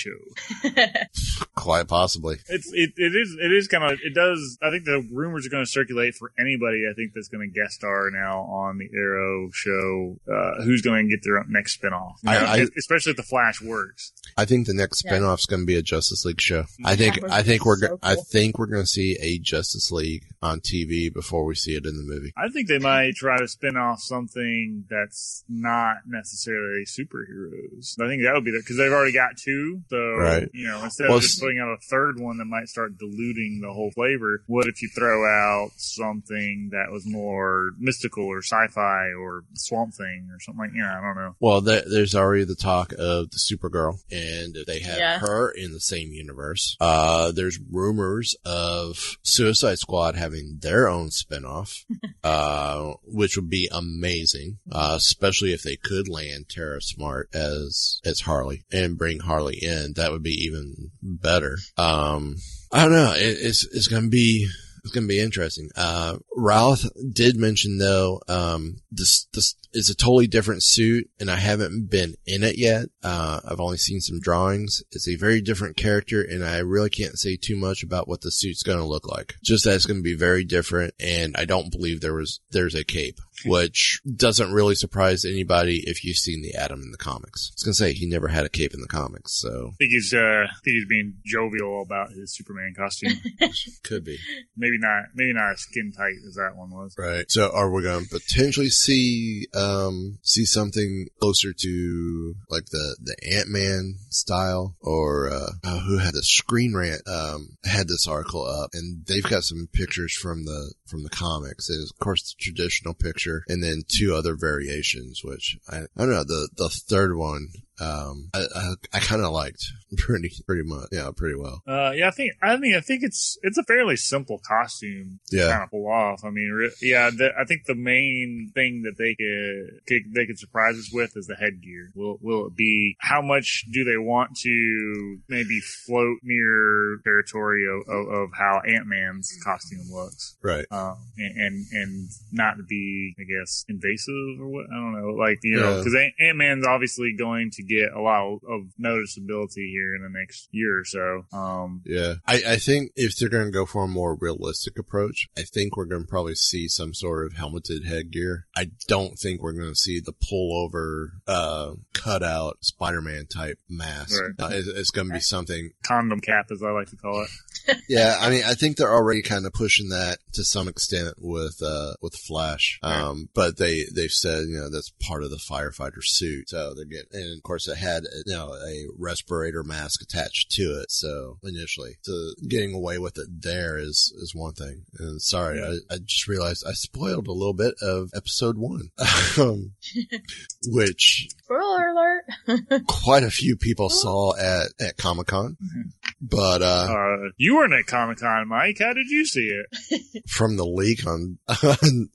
Speaker 9: show.
Speaker 8: Quite possibly.
Speaker 9: It's it it is it is kind of it does. I think the rumors are going to circulate for anybody. I think that's going to guest star now on the Arrow show. Uh, who's going to get their next spinoff? You know, I, I, especially if the Flash works.
Speaker 8: I think the next yeah. spinoff is going to be a Justice League show. I think I think we're so cool. I think we're going to see a Justice League on T V before we see it in the movie.
Speaker 9: I think they might try to spin off something that's not necessarily superheroes. I think that would be because they've already got two. So,
Speaker 8: right.
Speaker 9: you know, instead
Speaker 8: well,
Speaker 9: of just putting out a third one that might start diluting the whole flavor, what if you throw out something that was more mystical or sci-fi or Swamp Thing or something like that? Yeah, I don't know.
Speaker 8: Well, there, there's already the talk of the Supergirl, and if they have
Speaker 10: yeah.
Speaker 8: her in the same universe, uh, there's rumors of Suicide Squad having their own spinoff, uh, which would be amazing, uh, especially if they could land Tara Smart as, as Harley and bring Harley in. That would be even better. Um, I don't know. It, it's, it's going to be, it's going to be interesting. Uh, Ralph did mention though, um, this, this is a totally different suit and I haven't been in it yet. Uh, I've only seen some drawings. It's a very different character and I really can't say too much about what the suit's going to look like. Just that it's going to be very different and I don't believe there was, there's a cape, which doesn't really surprise anybody if you've seen the Atom in the comics. I was going to say he never had a cape in the comics, so.
Speaker 9: I think he's, uh, I think he's being jovial about his Superman costume.
Speaker 8: Could be.
Speaker 9: Maybe not, maybe not as skin tight as that one was.
Speaker 8: Right. So are we going to potentially see, um, see something closer to like the, the Ant-Man style or, uh, uh, who had the Screen Rant, um, had this article up and they've got some pictures from the, from the comics. It is, of course, the traditional picture and then two other variations, which I, I don't know. The, the third one, um, I, I, I kind of liked pretty, pretty much. Yeah, pretty well.
Speaker 9: Uh, yeah, I think, I mean, I think it's, it's a fairly simple costume to
Speaker 8: Yeah.
Speaker 9: kind of pull off. I mean, re- yeah, the, I think the main thing that they could, could, they could surprise us with is the headgear. Will, will it be, how much do they want to maybe float near territory of, of, of how Ant-Man's costume looks?
Speaker 8: Right.
Speaker 9: Um, and, and, and not to be, I guess, invasive or what? I don't know. Like, you know,
Speaker 8: Yeah.
Speaker 9: cause Ant- Ant-Man's obviously going to get a lot of, of noticeability here in the next year or so. Um,
Speaker 8: Yeah. I, I think if they're going to go for a more realistic approach, I think we're going to probably see some sort of helmeted headgear. I don't think we're going to see the pullover, uh, cutout Spider-Man type mask.
Speaker 9: Right.
Speaker 8: Uh, it's it's going to be something.
Speaker 9: condom cap, as I like to call it.
Speaker 8: Yeah. I mean, I think they're already kind of pushing that to some extent with, uh, with Flash. Um, but they, they've said, you know, that's part of the firefighter suit. So they're getting, and of course it had, you know, a respirator mask attached to it. So initially, so getting away with it there is, is one thing. And sorry,
Speaker 9: Yeah.
Speaker 8: I, I just realized I spoiled a little bit of episode one, um, which
Speaker 10: Spoiler alert.
Speaker 8: quite a few people saw at, at Comic-Con. But, uh,
Speaker 9: Uh, you weren't at Comic-Con, Mike. How did you see it?
Speaker 8: from the leak on, on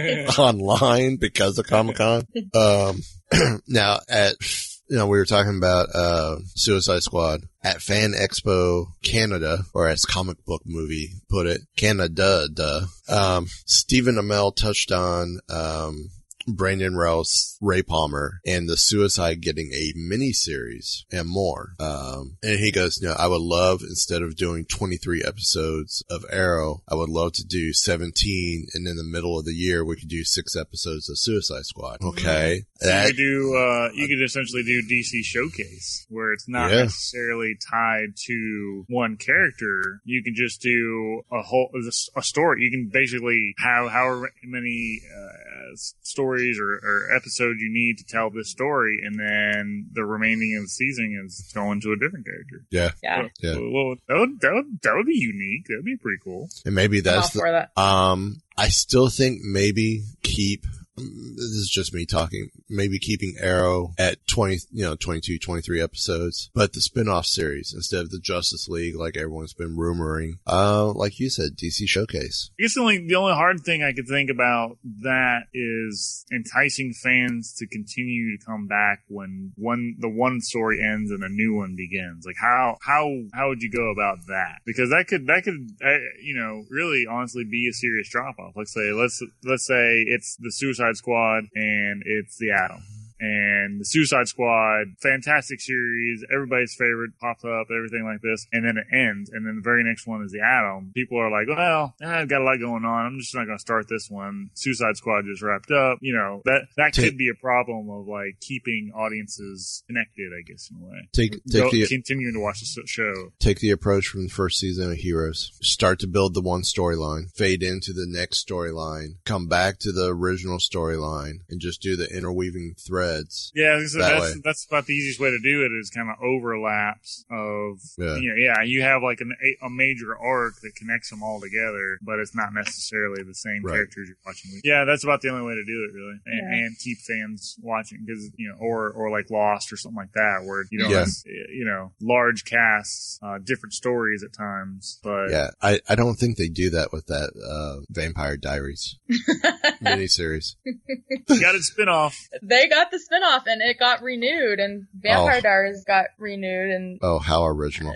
Speaker 8: online because of Comic-Con. Um, now at, you know, we were talking about, uh, Suicide Squad at Fan Expo Canada, or as Comic Book Movie put it, Canada, duh. Um, Stephen Amell touched on, um, Brandon Rouse, Ray Palmer, and the Suicide getting a mini-series and more. Um, and he goes, you know, I would love, instead of doing twenty-three episodes of Arrow, I would love to do seventeen, and in the middle of the year, we could do six episodes of Suicide Squad. Okay.
Speaker 9: So
Speaker 8: That-
Speaker 9: you could do, uh, you could essentially do D C Showcase, where it's not
Speaker 8: Yeah.
Speaker 9: necessarily tied to one character. You can just do a whole, a story. You can basically have however many, uh, stories or, or episodes you need to tell this story, and then the remaining of the season is going to a different character.
Speaker 8: Yeah.
Speaker 10: Yeah.
Speaker 8: Yeah.
Speaker 9: Well, that would, that would, that would be unique. That'd be pretty cool.
Speaker 8: And maybe
Speaker 10: I'm
Speaker 8: that's
Speaker 10: all for that.
Speaker 8: the, um, I still think maybe keep, this is just me talking, maybe keeping Arrow at twenty, you know, twenty-two, twenty-three episodes, but the spin-off series instead of the Justice League, like everyone's been rumoring, uh, like you said, D C Showcase.
Speaker 9: I guess the only, the only hard thing I could think about that is enticing fans to continue to come back when one, the one story ends and a new one begins. Like how, how, how would you go about that? Because that could, that could, uh, you know, really honestly be a serious drop off. Let's say, let's, let's say it's the Suicide Squad and it's the Atom. And the Suicide Squad, fantastic series, everybody's favorite, pops up, everything like this, and then it ends, and then the very next one is the Atom. People are like, well, I've got a lot going on, I'm just not going to start this one. Suicide Squad just wrapped up. You know, that that
Speaker 8: Take-
Speaker 9: could be a problem of, like, keeping audiences connected, I guess, in a way.
Speaker 8: Take, take
Speaker 9: Go,
Speaker 8: the,
Speaker 9: continuing to watch the s- show.
Speaker 8: take the approach from the first season of Heroes. Start to build the one storyline, fade into the next storyline, come back to the original storyline, and just do the interweaving threads.
Speaker 9: Yeah, so
Speaker 8: that
Speaker 9: that's
Speaker 8: way.
Speaker 9: that's about the easiest way to do it is kind of overlaps of
Speaker 8: Yeah.
Speaker 9: you know, yeah, you have like an, a major arc that connects them all together, but it's not necessarily the same
Speaker 8: Right.
Speaker 9: characters you're watching. Yeah, that's about the only way to do it, really, and,
Speaker 10: Yeah.
Speaker 9: and keep fans watching because you know, or or like Lost or something like that, where you don't
Speaker 8: Yeah.
Speaker 9: have, you know, large casts, uh, different stories at times, but
Speaker 8: Yeah, I, I don't think they do that with that, uh, Vampire Diaries miniseries.
Speaker 9: you got its spinoff.
Speaker 10: They got the spinoff and it got renewed, and Vampire
Speaker 8: Oh.
Speaker 10: Diaries got renewed, and
Speaker 8: Oh, how original.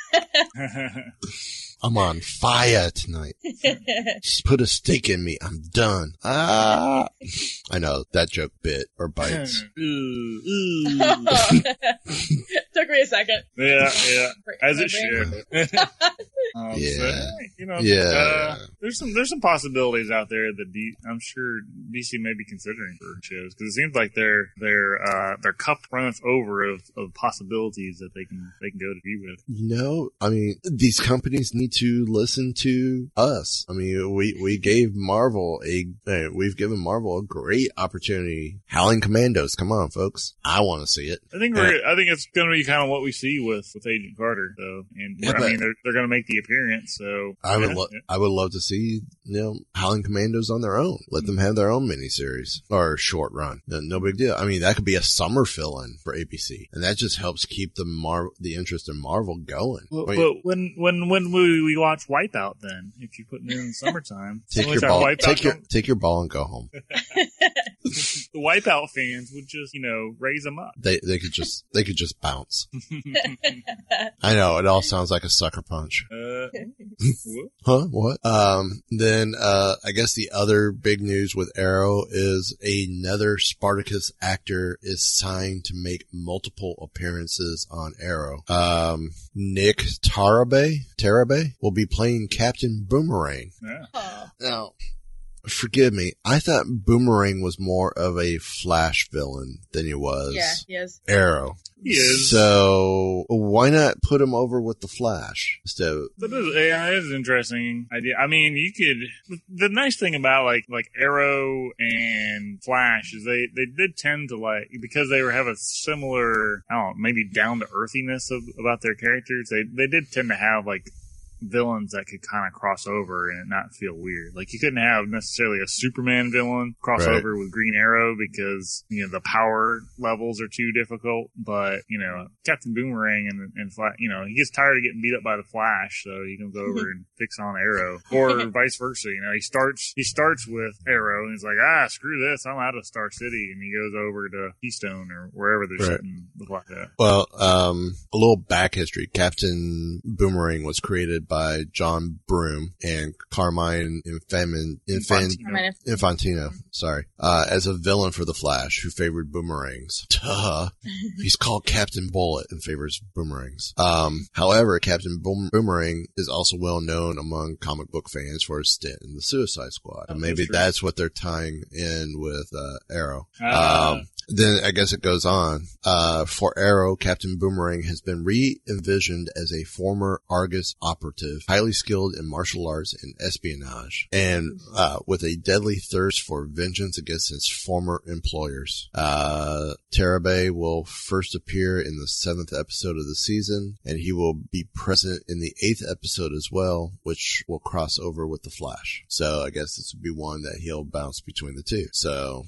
Speaker 8: I'm on fire tonight. Just put a stake in me. I'm done. Ah. I know that joke bit or bites.
Speaker 9: Ooh, ooh.
Speaker 10: took me a second.
Speaker 9: Yeah, yeah, as
Speaker 10: My
Speaker 9: it
Speaker 10: brain-
Speaker 9: should. um,
Speaker 8: Yeah.
Speaker 9: so, you know,
Speaker 8: Yeah.
Speaker 9: uh, there's some there's some possibilities out there that D, I'm sure D C may be considering for shows because it seems like their their uh, their cup runneth over of, of possibilities that they can they can go to be with.
Speaker 8: You know, I mean, these companies need to listen to us. I mean, we, we gave Marvel a, uh, we've given Marvel a great opportunity. Howling Commandos. Come on, folks. I want to see it.
Speaker 9: I think we're I think it's going to be kind of what we see with with Agent Carter though, and
Speaker 8: Yeah,
Speaker 9: I
Speaker 8: but-
Speaker 9: mean they're they're going to make the appearance. So
Speaker 8: I would
Speaker 9: yeah,
Speaker 8: lo-
Speaker 9: yeah.
Speaker 8: I would love to see, you know, Howling Commandos on their own. Let them have their own miniseries or short run. No, no big deal. I mean, that could be a summer fill-in for A B C, and that just helps keep the Mar- the interest in Marvel going.
Speaker 9: Well,
Speaker 8: I mean,
Speaker 9: but when when when will we watch Wipeout then? If you put it in the summertime,
Speaker 8: take
Speaker 9: The
Speaker 8: your
Speaker 9: only time
Speaker 8: ball,
Speaker 9: Wipeout
Speaker 8: take your
Speaker 9: comes-
Speaker 8: take your ball and go home.
Speaker 9: the Wipeout fans would just you know raise them up.
Speaker 8: They they could just they could just bounce. I know it all sounds like a sucker punch.
Speaker 9: Uh,
Speaker 8: Huh? What? Um, then, uh, I guess the other big news with Arrow is another Spartacus actor is signed to make multiple appearances on Arrow. Um, Nick Tarabe, Tarabe will be playing Captain Boomerang.
Speaker 9: yeah.
Speaker 8: Now, forgive me, I thought Boomerang was more of a Flash villain than he was
Speaker 10: Yeah, he is.
Speaker 8: Arrow.
Speaker 9: He is.
Speaker 8: So why not put him over with the Flash instead of
Speaker 9: That is, yeah, it is an interesting idea. I mean, you could. The nice thing about like like Arrow and Flash is they they did tend to like because they were have a similar, I don't know, maybe down to earthiness of, about their characters. They they did tend to have like villains that could kind of cross over and not feel weird. Like you couldn't have necessarily a Superman villain cross
Speaker 8: Right.
Speaker 9: over with Green Arrow because, you know, the power levels are too difficult. But, you know, Captain Boomerang and, and Flash, you know, he gets tired of getting beat up by the Flash, so he comes over and picks on Arrow. Or vice versa, you know, he starts, he starts with Arrow and he's like, ah, screw this, I'm out of Star City. And he goes over to Keystone or wherever they're
Speaker 8: Right.
Speaker 9: setting the Flash at.
Speaker 8: Well, um, a little back history. Captain Boomerang was created by John Broome and Carmine Infan- Infan-
Speaker 10: Carmine
Speaker 8: Infantino, sorry, uh, as a villain for the Flash who favored boomerangs. Duh. He's called Captain Bullet and favors boomerangs. Um, however, Captain Boom- Boomerang is also well known among comic book fans for his stint in the Suicide Squad.
Speaker 9: Oh,
Speaker 8: And maybe
Speaker 9: that's true.
Speaker 8: that's what they're tying in with, uh, Arrow.
Speaker 9: Ah.
Speaker 8: Um, then I guess it goes on. Uh, for Arrow, Captain Boomerang has been re-envisioned as a former Argus operative, highly skilled in martial arts and espionage, and uh, with a deadly thirst for vengeance against his former employers. Uh, Tarabe will first appear in the seventh episode of the season, and he will be present in the eighth episode as well, which will cross over with the Flash. So I guess this would be one that he'll bounce between the two. So,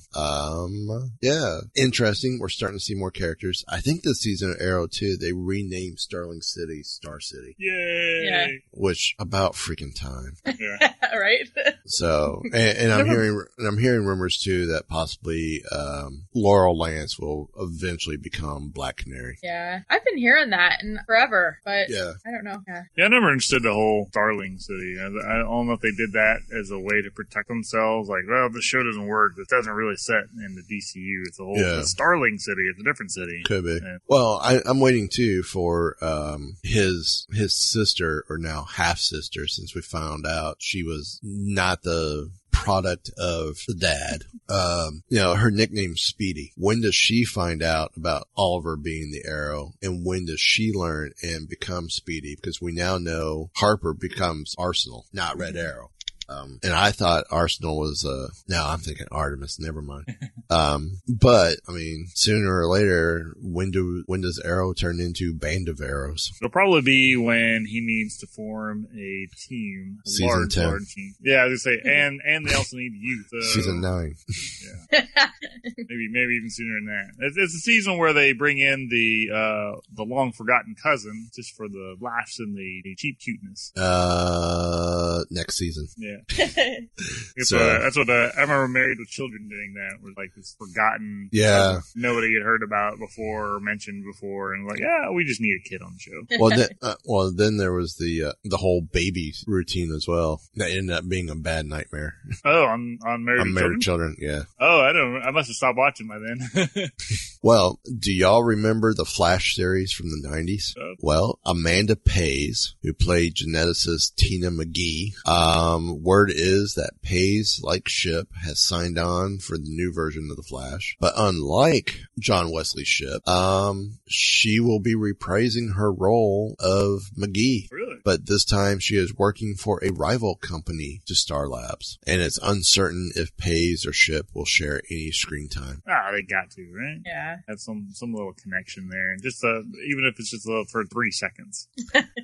Speaker 8: um, yeah. Interesting. We're starting to see more characters. I think this season of Arrow too, they renamed Starling City Star City,
Speaker 9: Yay!
Speaker 10: Yeah.
Speaker 8: which about freaking time.
Speaker 9: Yeah.
Speaker 10: Right?
Speaker 8: So, and, and I'm hearing, and I'm hearing rumors too that possibly, um, Laurel Lance will eventually become Black Canary.
Speaker 10: Yeah. I've been hearing that in forever, but
Speaker 8: Yeah.
Speaker 10: I don't know. Yeah.
Speaker 9: Yeah, I never understood the whole Starling City. I, I don't know if they did that as a way to protect themselves. Like, well, this show doesn't work. This doesn't really set in the D C U. It's a whole
Speaker 8: Yeah.
Speaker 9: it's Starling City. It's a different city.
Speaker 8: Could be.
Speaker 9: Yeah.
Speaker 8: Well, I, I'm waiting too for um his his sister, or now half sister, since we found out she was not the product of the dad. Um, you know, her nickname's Speedy. When does she find out about Oliver being the Arrow, and when does she learn and become Speedy? Because we now know Harper becomes Arsenal, not Red Arrow. Um, and I thought Arsenal was, uh, no, I'm thinking Artemis. Never mind. Um, but I mean, sooner or later, when do, when does Arrow turn into Band of Arrows?
Speaker 9: It'll probably be when he needs to form a team. A
Speaker 8: Season
Speaker 9: large,
Speaker 8: ten.
Speaker 9: large team. Yeah, I was gonna say, and, and they also need youth. So
Speaker 8: Season nine.
Speaker 9: maybe, maybe even sooner than that. It's, it's a season where they bring in the, uh, the long forgotten cousin just for the laughs and the, the cheap cuteness.
Speaker 8: Uh, next season.
Speaker 9: Yeah. It's,
Speaker 8: So-
Speaker 9: uh, that's what uh, I remember Married with Children doing that, was like this forgotten
Speaker 8: Yeah.
Speaker 9: cousin nobody had heard about before or mentioned before, and like, yeah, we just need a kid on the show.
Speaker 8: Well, then, uh, well, then there was the, uh, the whole baby routine as well. That ended up being a bad nightmare.
Speaker 9: Oh, on on Married
Speaker 8: On
Speaker 9: with
Speaker 8: Married
Speaker 9: Children.
Speaker 8: Children, yeah.
Speaker 9: Oh, I don't. I must have stopped watching by then.
Speaker 8: Well, do y'all remember the Flash series from the nineties?
Speaker 9: Uh,
Speaker 8: Well, Amanda Pays, who played geneticist Tina McGee, um, word is that Pays, like Ship, has signed on for the new version of the Flash. But unlike John Wesley Ship, um, she will be reprising her role of McGee.
Speaker 9: Really?
Speaker 8: But this time she is working for a rival company to Star Labs. And it's uncertain if Pays or Ship will share any screen time.
Speaker 9: Ah, they got to, right?
Speaker 10: Yeah.
Speaker 9: Have some some little connection there, just uh, even if it's just uh, for three seconds.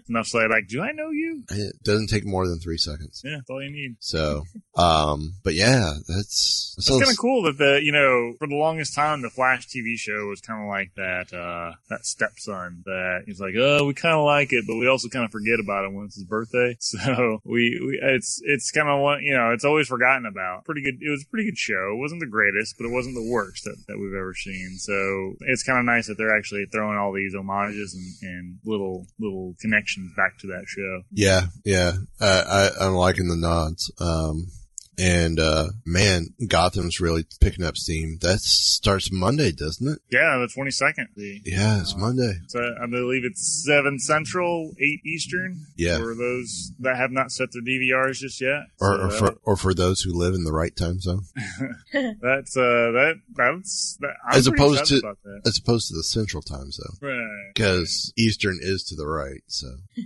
Speaker 9: enough to say, like, do I know you?
Speaker 8: It doesn't take more than three seconds.
Speaker 9: Yeah, that's all you need.
Speaker 8: So, um, but yeah, that's,
Speaker 9: It's kind of cool that the, you know, for the longest time, the Flash T V show was kind of like that, uh, that stepson that he's like, oh, we kind of like it, but we also kind of forget about it when it's his birthday. So we, we it's, it's kind of one, you know, it's always forgotten about. Pretty good. It was a pretty good show. It wasn't the greatest, but it wasn't the worst that, that we've ever seen. So it's kind of nice that they're actually throwing all these homages and, and little, little connections back to that show.
Speaker 8: Yeah. Yeah. I, I, I'm liking the nods. Um, And, uh, man, Gotham's really picking up steam. That starts Monday, doesn't it?
Speaker 9: Yeah, the twenty-second.
Speaker 8: Yeah, it's uh, Monday.
Speaker 9: So I believe it's seven Central, eight Eastern.
Speaker 8: Yeah.
Speaker 9: For those that have not set their D V Rs just yet.
Speaker 8: Or,
Speaker 9: so
Speaker 8: or for, or for those who live in the right time zone.
Speaker 9: that's, uh, that, that's, that, I'm
Speaker 8: as opposed to,
Speaker 9: about that.
Speaker 8: as opposed to the Central time zone.
Speaker 9: Right.
Speaker 8: Because Eastern is to the right, so.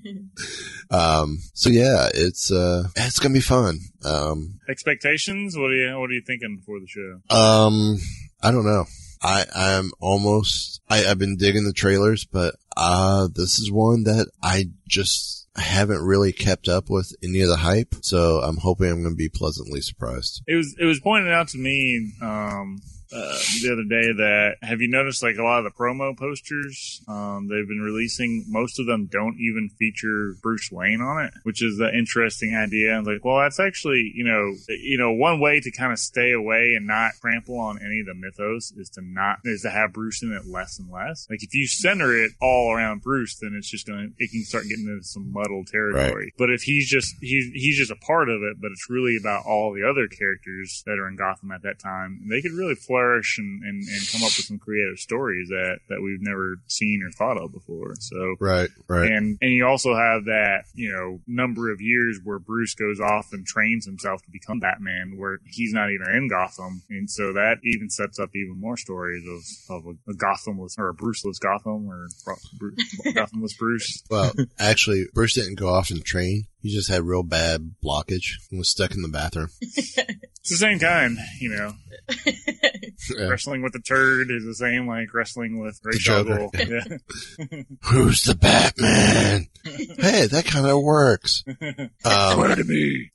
Speaker 8: um, so yeah, it's, uh, it's gonna be fun. Um,
Speaker 9: Expectations? What are you, what are you thinking for the show?
Speaker 8: Um, I don't know. I, I'm almost, I, I've been digging the trailers, but, uh, this is one that I just haven't really kept up with any of the hype. So I'm hoping I'm going to be pleasantly surprised.
Speaker 9: It was, it was pointed out to me, um, Uh, the other day that, have you noticed like a lot of the promo posters, um, they've been releasing, most of them don't even feature Bruce Wayne on it, which is an interesting idea. I'm like, well, that's actually, you know, you know, one way to kind of stay away and not trample on any of the mythos is to not, is to have Bruce in it less and less. Like if you center it all around Bruce, then it's just going to, it can start getting into some muddled territory. Right. But if he's just, he's, he's just a part of it, but it's really about all the other characters that are in Gotham at that time, they could really flourish And, and, and come up with some creative stories that, that we've never seen or thought of before. So,
Speaker 8: right, right.
Speaker 9: And, and you also have that, you know, number of years where Bruce goes off and trains himself to become Batman, where he's not even in Gotham. And so that even sets up even more stories of, of a, a Gothamless or a Bruceless Gotham or Bruce, Gothamless Bruce.
Speaker 8: Well, actually, Bruce didn't go off and train. He just had real bad blockage and was stuck in the bathroom.
Speaker 9: It's the same kind, you know. Yeah. Wrestling with the turd is the same like wrestling with Ray Joker. Yeah.
Speaker 8: Who's the Batman? Hey, that kind of works. Um,
Speaker 9: what to me?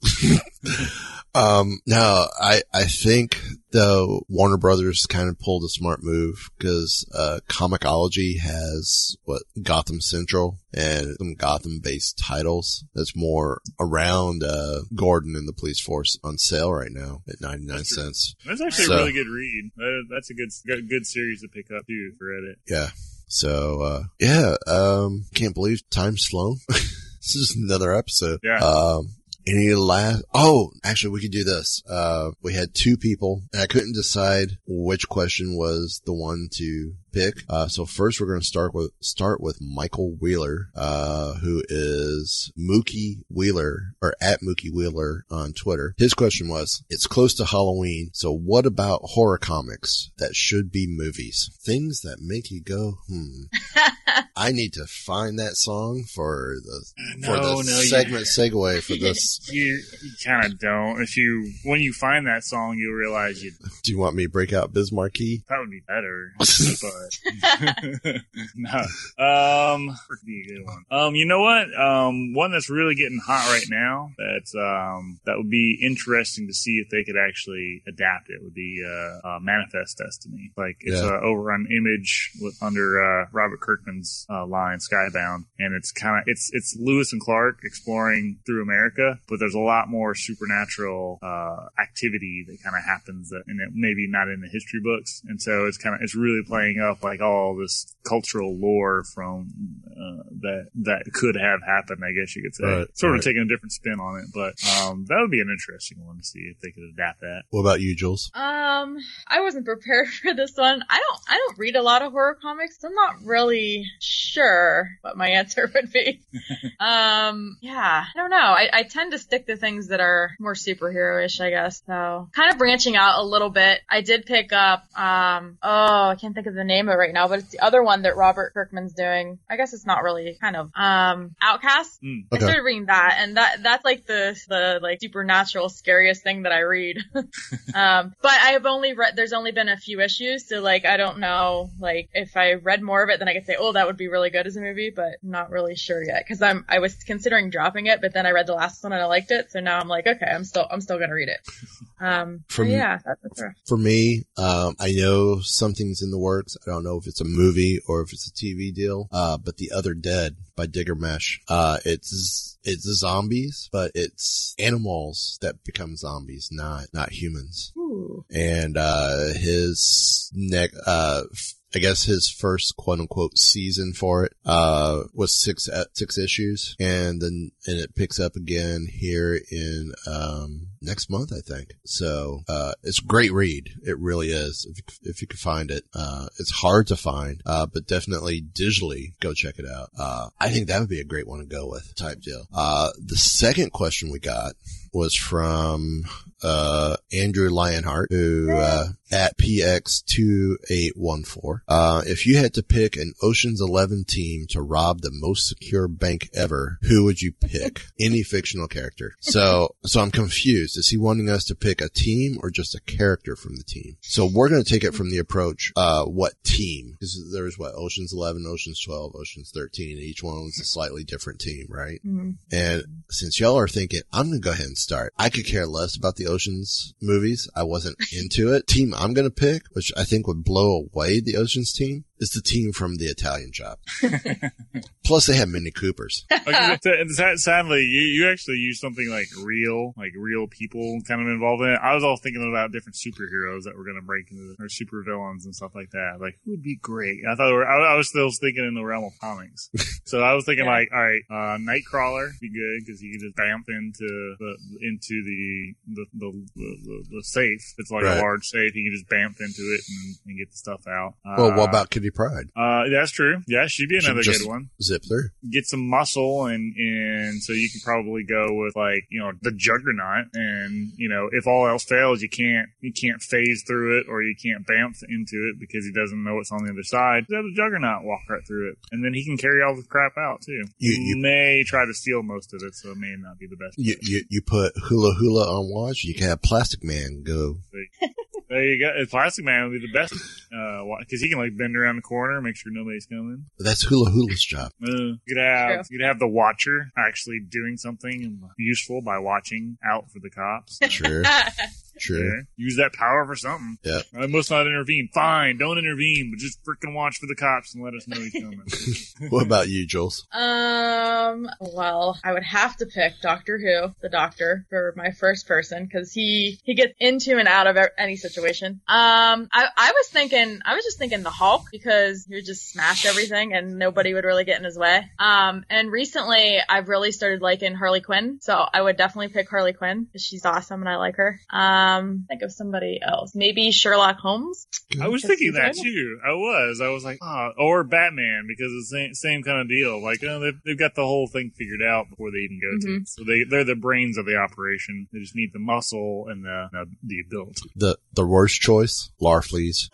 Speaker 8: um, no, I, I think though Warner Brothers kind of pulled a smart move because, uh, Comixology has what Gotham Central and some Gotham based titles that's more around, uh, Gordon and the police force on sale right now at ninety-nine cents.
Speaker 9: That's actually
Speaker 8: so,
Speaker 9: a really good read. That, that's a good, good series to pick up too for Reddit.
Speaker 8: Yeah. So, uh, yeah, um, can't believe time's flown. This is another episode.
Speaker 9: Yeah.
Speaker 8: Um, Any last, oh, actually we could do this. Uh, we had two people and I couldn't decide which question was the one to pick. Uh, so first we're going to start with, start with Michael Wheeler, uh, who is Mookie Wheeler or at Mookie Wheeler on Twitter. His question was, it's close to Halloween. So what about horror comics that should be movies? Things that make you go, hmm. I need to find that song for the,
Speaker 9: no,
Speaker 8: for the
Speaker 9: no,
Speaker 8: segment
Speaker 9: you,
Speaker 8: segue for this.
Speaker 9: You, you kind of don't. If you, when you find that song, you'll realize you.
Speaker 8: Do you want me to break out Bismarcky?
Speaker 9: That would be better. But, no. Um, would be a good one. Um, you know what? Um, one that's really getting hot right now that's, um, that would be interesting to see if they could actually adapt it would be, uh, uh Manifest Destiny. Like, it's, yeah. uh, over on Image with, under, uh, Robert Kirkman's, uh, line, Skybound. And it's kind of, it's, it's Lewis and Clark exploring through America, but there's a lot more supernatural, uh, activity that kind of happens that, and it maybe not in the history books. And so it's kind of, it's really playing up like all this cultural lore from, uh, that, that could have happened, I guess you could say. Right, sort right. of taking a different spin on it, but, um, that would be an interesting one to see if they could adapt that.
Speaker 8: What about you, Jules?
Speaker 10: Um, I wasn't prepared for this one. I don't, I don't read a lot of horror comics. I'm not really sure what my answer would be. um, yeah, I don't know. I, I tend to stick to things that are more superhero-ish, I guess. So kind of branching out a little bit. I did pick up, um, oh, I can't think of the name of it right now, but it's the other one that Robert Kirkman's doing. I guess it's not really kind of, um, Outcast.
Speaker 9: Mm,
Speaker 10: okay. I started reading that, and that, that's like the, the, like, supernatural scariest thing that I read. um, but I have only read, there's only been a few issues, so, like, I don't know, like, if I read more of it, then I could say, oh, that would be really really good as a movie, but not really sure yet. Cause I'm, I was considering dropping it, but then I read the last one and I liked it. So now I'm like, okay, I'm still, I'm still gonna read it. Um,
Speaker 8: For me-
Speaker 10: yeah, that, that's rough.
Speaker 8: For me, um, I know something's in the works. I don't know if it's a movie or if it's a T V deal. Uh, but The Other Dead by Digger Mesh. Uh, it's, it's zombies, but it's animals that become zombies, not, not humans.
Speaker 10: Ooh.
Speaker 8: And, uh, his neck, uh, I guess his first quote unquote season for it, uh, was six, uh, six issues. And then, and it picks up again here in, um, next month, I think. So, uh, it's a great read. It really is. If you, if you can find it, uh, it's hard to find, uh, but definitely digitally go check it out. Uh, I think that would be a great one to go with type deal. Uh, the second question we got was from, uh, Andrew Lionheart, who, uh, at P X two eight one four. Uh, if you had to pick an Ocean's Eleven team to rob the most secure bank ever, who would you pick? Any fictional character. So, so I'm confused. Is he wanting us to pick a team or just a character from the team? So we're going to take it from the approach, uh, what team? Because there's what, Ocean's Eleven, Ocean's twelve, Ocean's thirteen, and each one was a slightly different team, right?
Speaker 10: Mm-hmm.
Speaker 8: And since y'all are thinking, I'm going to go ahead and start. I could care less about the Ocean's movies. I wasn't into it. Team I'm going to pick, which I think would blow away the Ocean's team, is the team from The Italian Job. Plus, they have Mini Coopers.
Speaker 9: Like, sadly, you, you actually use something like real, like real people kind of involved in it. I was all thinking about different superheroes that were going to break into the, or super villains and stuff like that. Like, who would be great? I thought, I, I was still thinking in the realm of comics. So I was thinking
Speaker 10: Yeah.
Speaker 9: like, all right, uh, Nightcrawler would be good because he could just bamf into the, into the, the, the, the, the safe. It's like
Speaker 8: Right.
Speaker 9: a large safe. He can just bamf into it and, and get the stuff out. Uh,
Speaker 8: Well, what about Kitty Pryde?
Speaker 9: Uh, that's true. Yeah, she'd be another
Speaker 8: Just
Speaker 9: good one.
Speaker 8: Zip through.
Speaker 9: Get some muscle and, and so you could probably go with like, you know, the Juggernaut. And, you know, if all else fails, you can't, you can't phase through it or you can't bamf into it because he doesn't know what's on the other side. Let the Juggernaut walk right through it. And then he can carry all the crap out too.
Speaker 8: You-
Speaker 9: You,
Speaker 8: you-
Speaker 9: may try to steal most of it, so it may not be the best.
Speaker 8: You, you, you put Hula Hula on watch, you can have Plastic Man go.
Speaker 9: There you go. Plastic Man would be the best, uh, cause he can like bend around the corner, make sure nobody's coming.
Speaker 8: That's Hula Hula's job.
Speaker 9: Uh, you'd have, you'd have the Watcher actually doing something useful by watching out for the cops.
Speaker 8: Sure. Sure.
Speaker 9: Yeah. Use that power for something.
Speaker 8: Yeah.
Speaker 9: I must not intervene. Fine, don't intervene, but just freaking watch for the cops and let us know he's coming.
Speaker 8: What about you, Jules?
Speaker 10: Um, well, I would have to pick Doctor Who, the Doctor, for my first person, because he, he gets into and out of any situation. Um, I, I was thinking, I was just thinking the Hulk, because he would just smash everything and nobody would really get in his way. Um, and recently I've really started liking Harley Quinn, so I would definitely pick Harley Quinn, because she's awesome and I like her. Um, think of somebody else. Maybe Sherlock Holmes?
Speaker 9: I was thinking that too. I was. I was like, ah, or Batman, because it's the same, same kind of deal. Like, oh, they've, they've got the whole thing figured out before they even go to
Speaker 10: Mhm.
Speaker 9: it. So they, they're the brains of the operation. They just need the muscle and the, the, the ability.
Speaker 8: The, the worst choice, Larfleeze.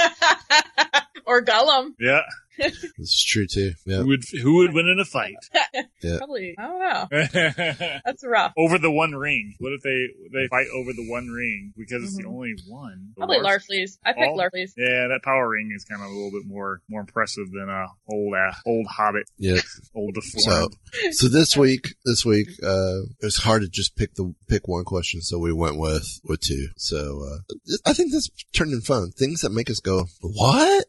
Speaker 10: Or Gollum?
Speaker 9: Yeah.
Speaker 8: This is true too. Yeah.
Speaker 9: Who would, who would win in a fight?
Speaker 8: Yeah.
Speaker 10: Probably, I don't know. That's rough.
Speaker 9: Over the one ring. What if they they fight over the one ring because it's the only one? The
Speaker 10: Probably
Speaker 9: Larf-
Speaker 10: Larfleeze. I picked
Speaker 9: All-
Speaker 10: Larfleeze.
Speaker 9: Yeah, that power ring is kind of a little bit more more impressive than a old uh, old Hobbit,
Speaker 8: Yeah.
Speaker 9: old
Speaker 8: So,
Speaker 9: deformed.
Speaker 8: so this week, this week, uh, it was hard to just pick the, pick one question. So we went with, with two. So, uh, I think this turned in fun. Things that make us go, what?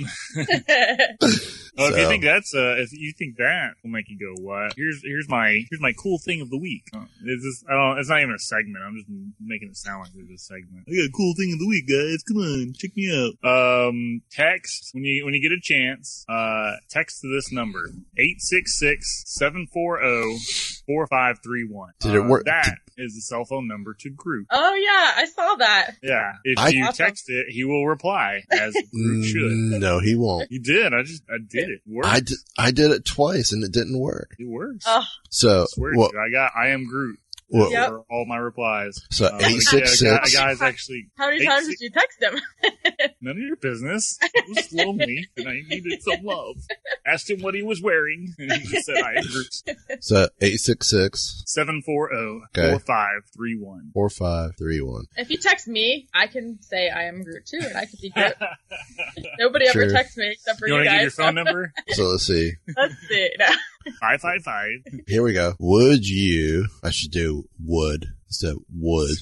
Speaker 9: Oh, if you
Speaker 8: So-
Speaker 9: think that's uh, if you think that will make you go, what? Here's here's my here's my cool thing of the week. Uh, It's just, I don't. It's not even a segment. I'm just making it sound like it's a segment. I got a cool thing of the week, guys. Come on, check me out. Um, text when you when you get a chance. Uh, text to this number eight six six seven four zero four five three one.
Speaker 8: Did it work?
Speaker 9: That is the cell phone number to Groot.
Speaker 10: Oh yeah, I saw that.
Speaker 9: Yeah, if
Speaker 8: I-
Speaker 9: you
Speaker 10: Awesome.
Speaker 9: text it, he will reply as Groot should.
Speaker 8: No, he won't.
Speaker 9: You did. I just I did it. Worked.
Speaker 8: I did, I did it twice and it didn't work.
Speaker 9: It works.
Speaker 10: Oh,
Speaker 8: So,
Speaker 9: I swear
Speaker 8: what,
Speaker 9: to you, I got I am Groot.
Speaker 8: Well,
Speaker 10: Yep.
Speaker 9: for all my replies.
Speaker 8: So
Speaker 9: Uh,
Speaker 8: eight six
Speaker 9: yeah,
Speaker 8: six.
Speaker 9: guy- guys actually.
Speaker 10: How many
Speaker 9: eight,
Speaker 10: times
Speaker 9: six-
Speaker 10: did you text him?
Speaker 9: None of your business. It was lonely, and I needed some love. Asked him what he was wearing, and he just said, "I am Groot."
Speaker 8: So eight six six
Speaker 9: Seven four zero
Speaker 8: Okay.
Speaker 9: four five three one.
Speaker 8: four five three one.
Speaker 10: If you text me, I can say I am Groot too, and I can be Groot. Nobody ever
Speaker 8: Sure.
Speaker 10: texts me except for
Speaker 9: You
Speaker 10: you,
Speaker 9: want to
Speaker 10: guys.
Speaker 9: give your phone number?
Speaker 8: So let's see.
Speaker 10: Let's see. No.
Speaker 9: Five five five.
Speaker 8: Here we go. Would you? I should do would instead of would.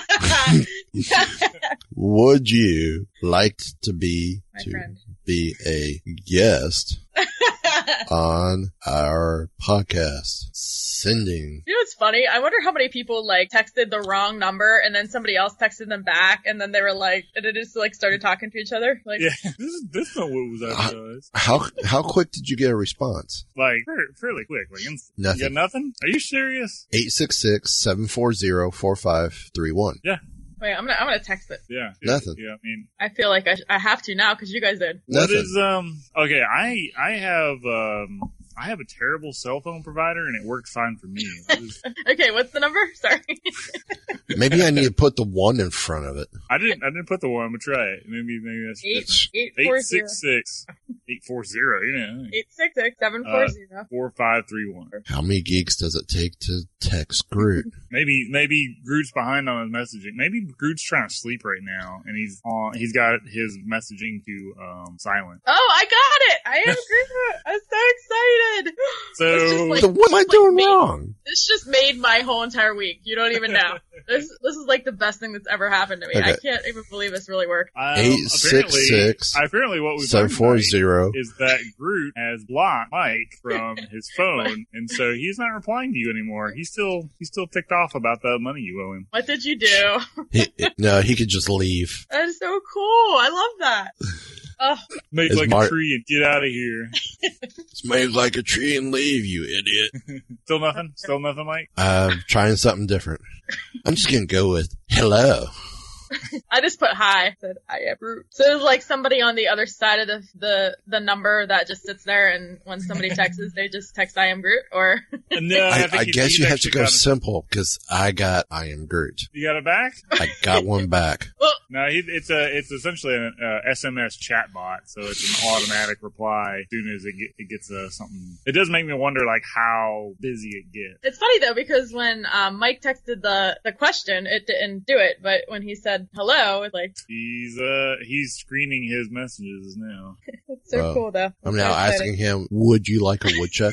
Speaker 8: Would you like to be
Speaker 10: My
Speaker 8: to
Speaker 10: friend.
Speaker 8: be a guest on our podcast? Sending.
Speaker 10: You know what's funny? I wonder how many people like texted the wrong number and then somebody else texted them back and then they were like, and it just like started talking to each other. Like,
Speaker 9: Yeah, this is this is not what was advertised.
Speaker 8: How how quick did you get a response?
Speaker 9: Like fair- fairly quick. Like instant.
Speaker 8: Nothing.
Speaker 9: You got nothing? Are you serious?
Speaker 8: eight six six seven four zero four five three one.
Speaker 9: Yeah.
Speaker 10: wait, I'm gonna I'm gonna text it.
Speaker 9: Yeah.
Speaker 8: Nothing.
Speaker 9: Yeah. I mean,
Speaker 10: I feel like I, sh- I have to now because you guys did.
Speaker 9: what
Speaker 8: Nothing.
Speaker 9: is um? Okay, I I have um. I have a terrible cell phone provider, and it worked fine for me. It was-
Speaker 10: Okay, what's the number? Sorry.
Speaker 8: Maybe I need to put the one in front of it.
Speaker 9: I didn't. I didn't put the one, but try it. Maybe maybe that's
Speaker 10: Eight
Speaker 9: different.
Speaker 10: eight four zero
Speaker 9: Eight six six eight four zero. You know,
Speaker 10: eight six six seven four zero.
Speaker 9: four five three one.
Speaker 8: How many geeks does it take to text Groot?
Speaker 9: Maybe maybe Groot's behind on his messaging. Maybe Groot's trying to sleep right now, and he's on. He's got his messaging to um silent.
Speaker 10: Oh, I got it! I am Groot! I'm so excited!
Speaker 9: So
Speaker 10: It's just like-
Speaker 8: So what am I
Speaker 10: like
Speaker 8: doing
Speaker 10: me.
Speaker 8: wrong?
Speaker 10: This just made my whole entire week. You don't even know. This this is like the best thing that's ever happened to me.
Speaker 8: Okay.
Speaker 10: I can't even believe this really worked.
Speaker 9: um,
Speaker 8: Eight six
Speaker 9: apparently-
Speaker 8: six
Speaker 9: Apparently, what we've
Speaker 8: seven
Speaker 9: learned
Speaker 8: four
Speaker 9: tonight
Speaker 8: zero.
Speaker 9: is that Groot has blocked Mike from his phone, and so he's not replying to you anymore. He's still he's still ticked off about the money you owe him.
Speaker 10: What did you do?
Speaker 8: He, no, he could just leave.
Speaker 10: That is so cool. I love that. Oh,
Speaker 9: Make
Speaker 8: Is
Speaker 9: like
Speaker 8: Mar-
Speaker 9: a tree and get out of here.
Speaker 8: Made like a tree and leave, you idiot.
Speaker 9: Still nothing. Still nothing, Mike.
Speaker 8: I'm trying something different. I'm just gonna go with hello.
Speaker 10: I just put hi. Said I am Groot. So it's like somebody on the other side of the the the number that just sits there, and when somebody texts, they just text I am Groot, or
Speaker 9: No,
Speaker 8: I,
Speaker 9: think
Speaker 8: I
Speaker 9: he-
Speaker 8: guess
Speaker 9: he's
Speaker 8: you have to
Speaker 9: actually
Speaker 8: go
Speaker 9: got it.
Speaker 8: simple because I got I am Groot.
Speaker 9: You got it back?
Speaker 8: I got one back.
Speaker 10: well,
Speaker 9: No, he, it's a it's essentially an uh, S M S chat bot, so it's an automatic reply as soon as it, get, it gets uh, something. It does make me wonder, like how busy it gets.
Speaker 10: it's funny though because when um, Mike texted the the question, it didn't do it, but when he said hello, it's like
Speaker 9: He's uh he's screening his messages now.
Speaker 10: it's so
Speaker 8: Well,
Speaker 10: cool though.
Speaker 8: I'm
Speaker 10: It's
Speaker 8: now
Speaker 10: so exciting.
Speaker 8: asking him, would you like a woodchuck?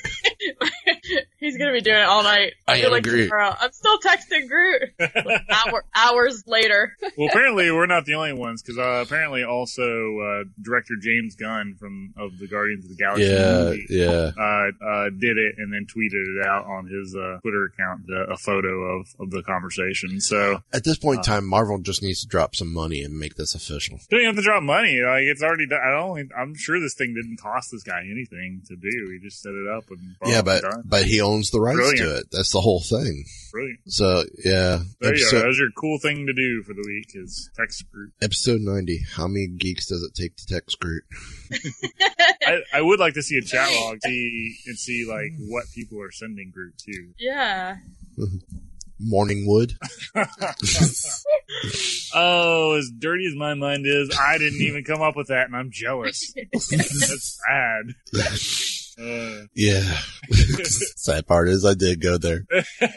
Speaker 10: He's gonna be doing it all night.
Speaker 8: I
Speaker 10: Feel
Speaker 8: am
Speaker 10: like
Speaker 8: Groot.
Speaker 10: tomorrow. I'm still texting Groot. Hour, hours later.
Speaker 9: Well, apparently we're not the only ones, because uh, apparently also uh, director James Gunn from of the Guardians of the Galaxy
Speaker 8: Yeah,
Speaker 9: movie,
Speaker 8: yeah.
Speaker 9: uh, uh, did it and then tweeted it out on his uh, Twitter account, uh, a photo of, of the conversation. So
Speaker 8: At this point in
Speaker 9: Uh,
Speaker 8: time, Marvel just needs to drop some money and make this official.
Speaker 9: you don't have to drop money. Like it's already done. I don't. think- I'm sure this thing didn't cost this guy anything to do. He just set it up and
Speaker 8: Yeah,
Speaker 9: boom,
Speaker 8: but
Speaker 9: done.
Speaker 8: but he owns the rights
Speaker 9: Brilliant.
Speaker 8: to it. That's the whole thing.
Speaker 9: Brilliant.
Speaker 8: So yeah,
Speaker 9: There you go.
Speaker 8: episode,
Speaker 9: That was your cool thing to do for the week is text Groot.
Speaker 8: episode ninety. How many geeks does it take to text Groot?
Speaker 9: I, I would like to see a chat log see and see like what people are sending Groot to.
Speaker 10: Yeah.
Speaker 8: Morning wood.
Speaker 9: Oh, as dirty as my mind is, I didn't even come up with that, and I'm jealous. That's sad. Uh,
Speaker 8: Yeah. Sad part is I did go there.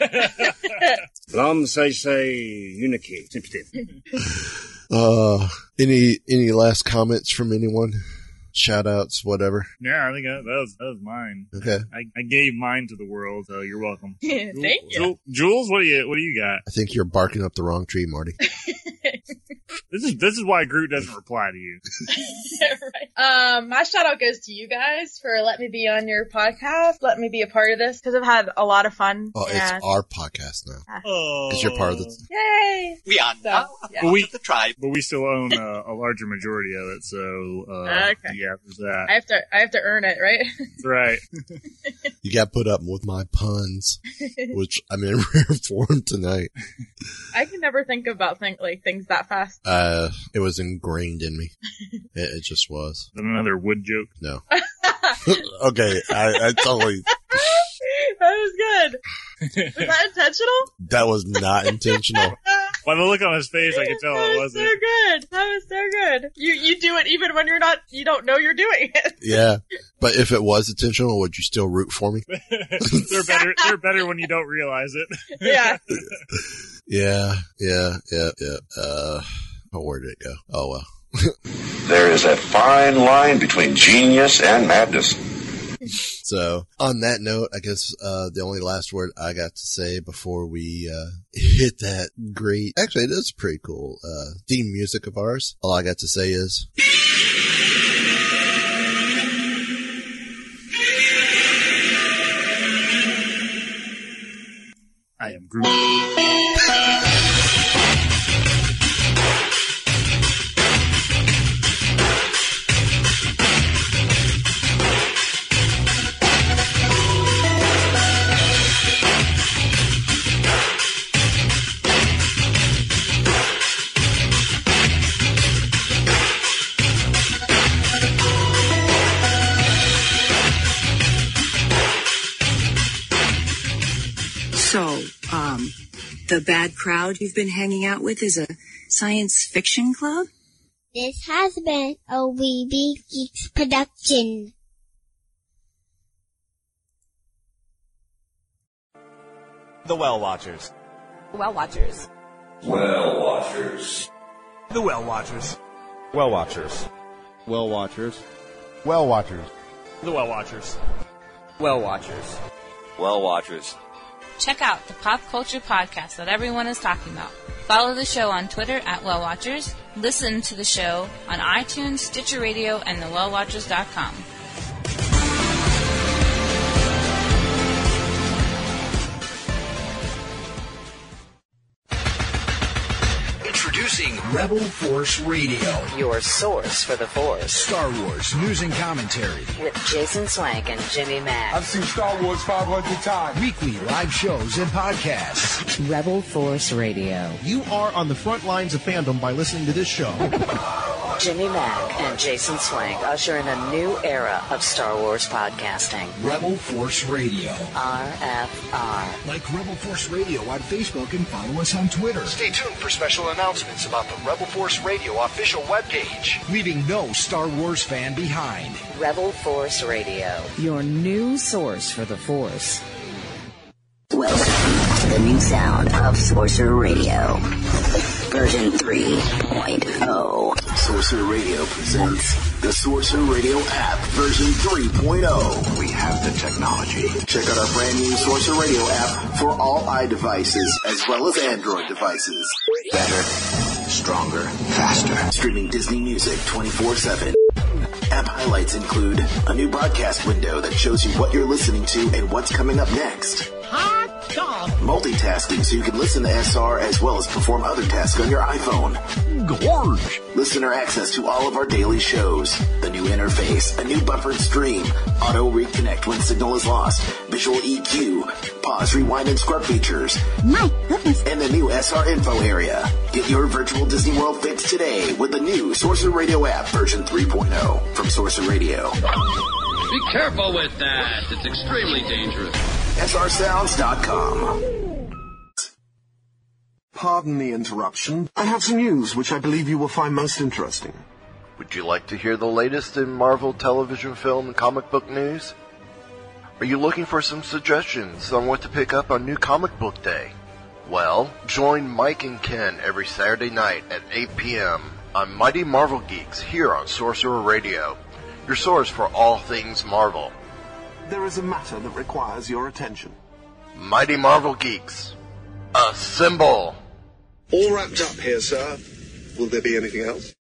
Speaker 12: Lum say say uniki. Tip tip.
Speaker 8: Uh, any any last comments from anyone? Shout outs, whatever.
Speaker 9: yeah, I think that, that was that was mine.
Speaker 8: Okay.
Speaker 9: I, I gave mine to the world, so you're welcome.
Speaker 10: Thank you.
Speaker 9: Jul- Jules, what do you what do you got?
Speaker 8: I think you're barking up the wrong tree, Marty.
Speaker 9: This is this is why Groot doesn't reply to you.
Speaker 10: right. Um, my shout out goes to you guys for letting me be on your podcast, letting me be a part of this because I've had a lot of fun.
Speaker 8: Oh,
Speaker 10: and-
Speaker 8: it's our podcast now.
Speaker 9: Oh,
Speaker 8: Because you're part of the.
Speaker 10: Yay!
Speaker 13: We are
Speaker 10: So,
Speaker 13: now
Speaker 10: yeah.
Speaker 9: But we
Speaker 13: the tribe.
Speaker 9: but we still own uh, a larger majority of it, so uh,
Speaker 10: Okay.
Speaker 9: yeah, there's that.
Speaker 10: I have to, I have to earn it, right?
Speaker 9: That's right.
Speaker 8: You got put up with my puns, which I'm in rare form tonight.
Speaker 10: I can never think about think, like things that fast.
Speaker 8: Uh, it was ingrained in me. It, it just was.
Speaker 9: Another wood joke.
Speaker 8: No. Okay, I, I totally.
Speaker 10: That was good. good. Was that intentional?
Speaker 8: That was not intentional.
Speaker 9: By the look on his face, I could tell
Speaker 10: that
Speaker 9: it
Speaker 10: was
Speaker 9: wasn't.
Speaker 10: so good. That was so good. You you do it even when you're not, you don't know you're doing it.
Speaker 8: Yeah, but if it was intentional, would you still root for me?
Speaker 9: they're better. They're better when you don't realize it.
Speaker 10: Yeah.
Speaker 8: Yeah, yeah, yeah, yeah. Uh, oh, where did it go? Oh well.
Speaker 13: There is a fine line between genius and madness.
Speaker 8: So, on that note, I guess uh the only last word I got to say before we uh hit that great, actually it is pretty cool uh theme music of ours. All I got to say is
Speaker 9: I am Groot.
Speaker 14: So, um, the bad crowd you've been hanging out with is a science fiction club?
Speaker 15: This has been a Weeby Geeks production.
Speaker 16: The Well Watchers.
Speaker 17: Well Watchers.
Speaker 13: Well Watchers.
Speaker 16: The Well Watchers.
Speaker 18: Well Watchers.
Speaker 19: Well Watchers.
Speaker 18: Well Watchers.
Speaker 16: The Well Watchers.
Speaker 20: Well Watchers.
Speaker 21: Well Watchers.
Speaker 22: Check out the pop culture podcast that everyone is talking about. Follow the show on Twitter at Well Watchers. Listen to the show on iTunes, Stitcher Radio, and the well watchers dot com.
Speaker 23: Introducing Rebel Force Radio,
Speaker 24: your source for the Force.
Speaker 23: Star Wars news and commentary
Speaker 24: with Jason Swank and Jimmy Mack.
Speaker 25: I've seen Star Wars five hundred times.
Speaker 23: Weekly live shows and podcasts.
Speaker 24: Rebel Force Radio.
Speaker 26: You are on the front lines of fandom by listening to this show.
Speaker 24: Jimmy Mack and Jason Swank usher in a new era of Star Wars podcasting.
Speaker 23: Rebel Force Radio.
Speaker 24: R F R.
Speaker 23: Like Rebel Force Radio on Facebook and follow us on Twitter.
Speaker 25: Stay tuned for special announcements about the Rebel Force Radio official webpage.
Speaker 23: Leaving no Star Wars fan behind.
Speaker 24: Rebel Force Radio.
Speaker 27: Your new source for the Force.
Speaker 28: Welcome to the new sound of Sorcerer Radio. Version three point oh.
Speaker 23: Sorcerer Radio presents the Sorcerer Radio app, version three point oh.
Speaker 25: We have the technology.
Speaker 23: Check out our brand new Sorcerer Radio app for all iDevices as well as Android devices.
Speaker 25: Better, stronger, faster.
Speaker 23: Streaming Disney music twenty-four seven. App highlights include a new broadcast window that shows you what you're listening to and what's coming up next.
Speaker 25: Hot dog.
Speaker 23: Multitasking so you can listen to S R as well as perform other tasks on your iPhone.
Speaker 25: Gorge.
Speaker 23: Listener access to all of our daily shows. The new interface, a new buffered stream, auto reconnect when signal is lost, visual E Q, pause, rewind, and scrub features.
Speaker 28: My goodness.
Speaker 23: And the new S R info area. Get your virtual Disney World fix today with the new Sorcerer Radio app version three point oh from Sorcerer Radio.
Speaker 29: Be careful with that. It's extremely dangerous.
Speaker 23: S R sounds dot com.
Speaker 30: Pardon the interruption. I have some news which I believe you will find most interesting.
Speaker 31: Would you like to hear the latest in Marvel television, film, and comic book news? Are you looking for some suggestions on what to pick up on New Comic Book Day? Well, join Mike and Ken every Saturday night at eight p.m. on Mighty Marvel Geeks here on Sorcerer Radio, your source for all things Marvel.
Speaker 30: There is a matter that requires your attention.
Speaker 31: Mighty Marvel Geeks. Assemble!
Speaker 30: All wrapped up here, sir. Will there be anything else?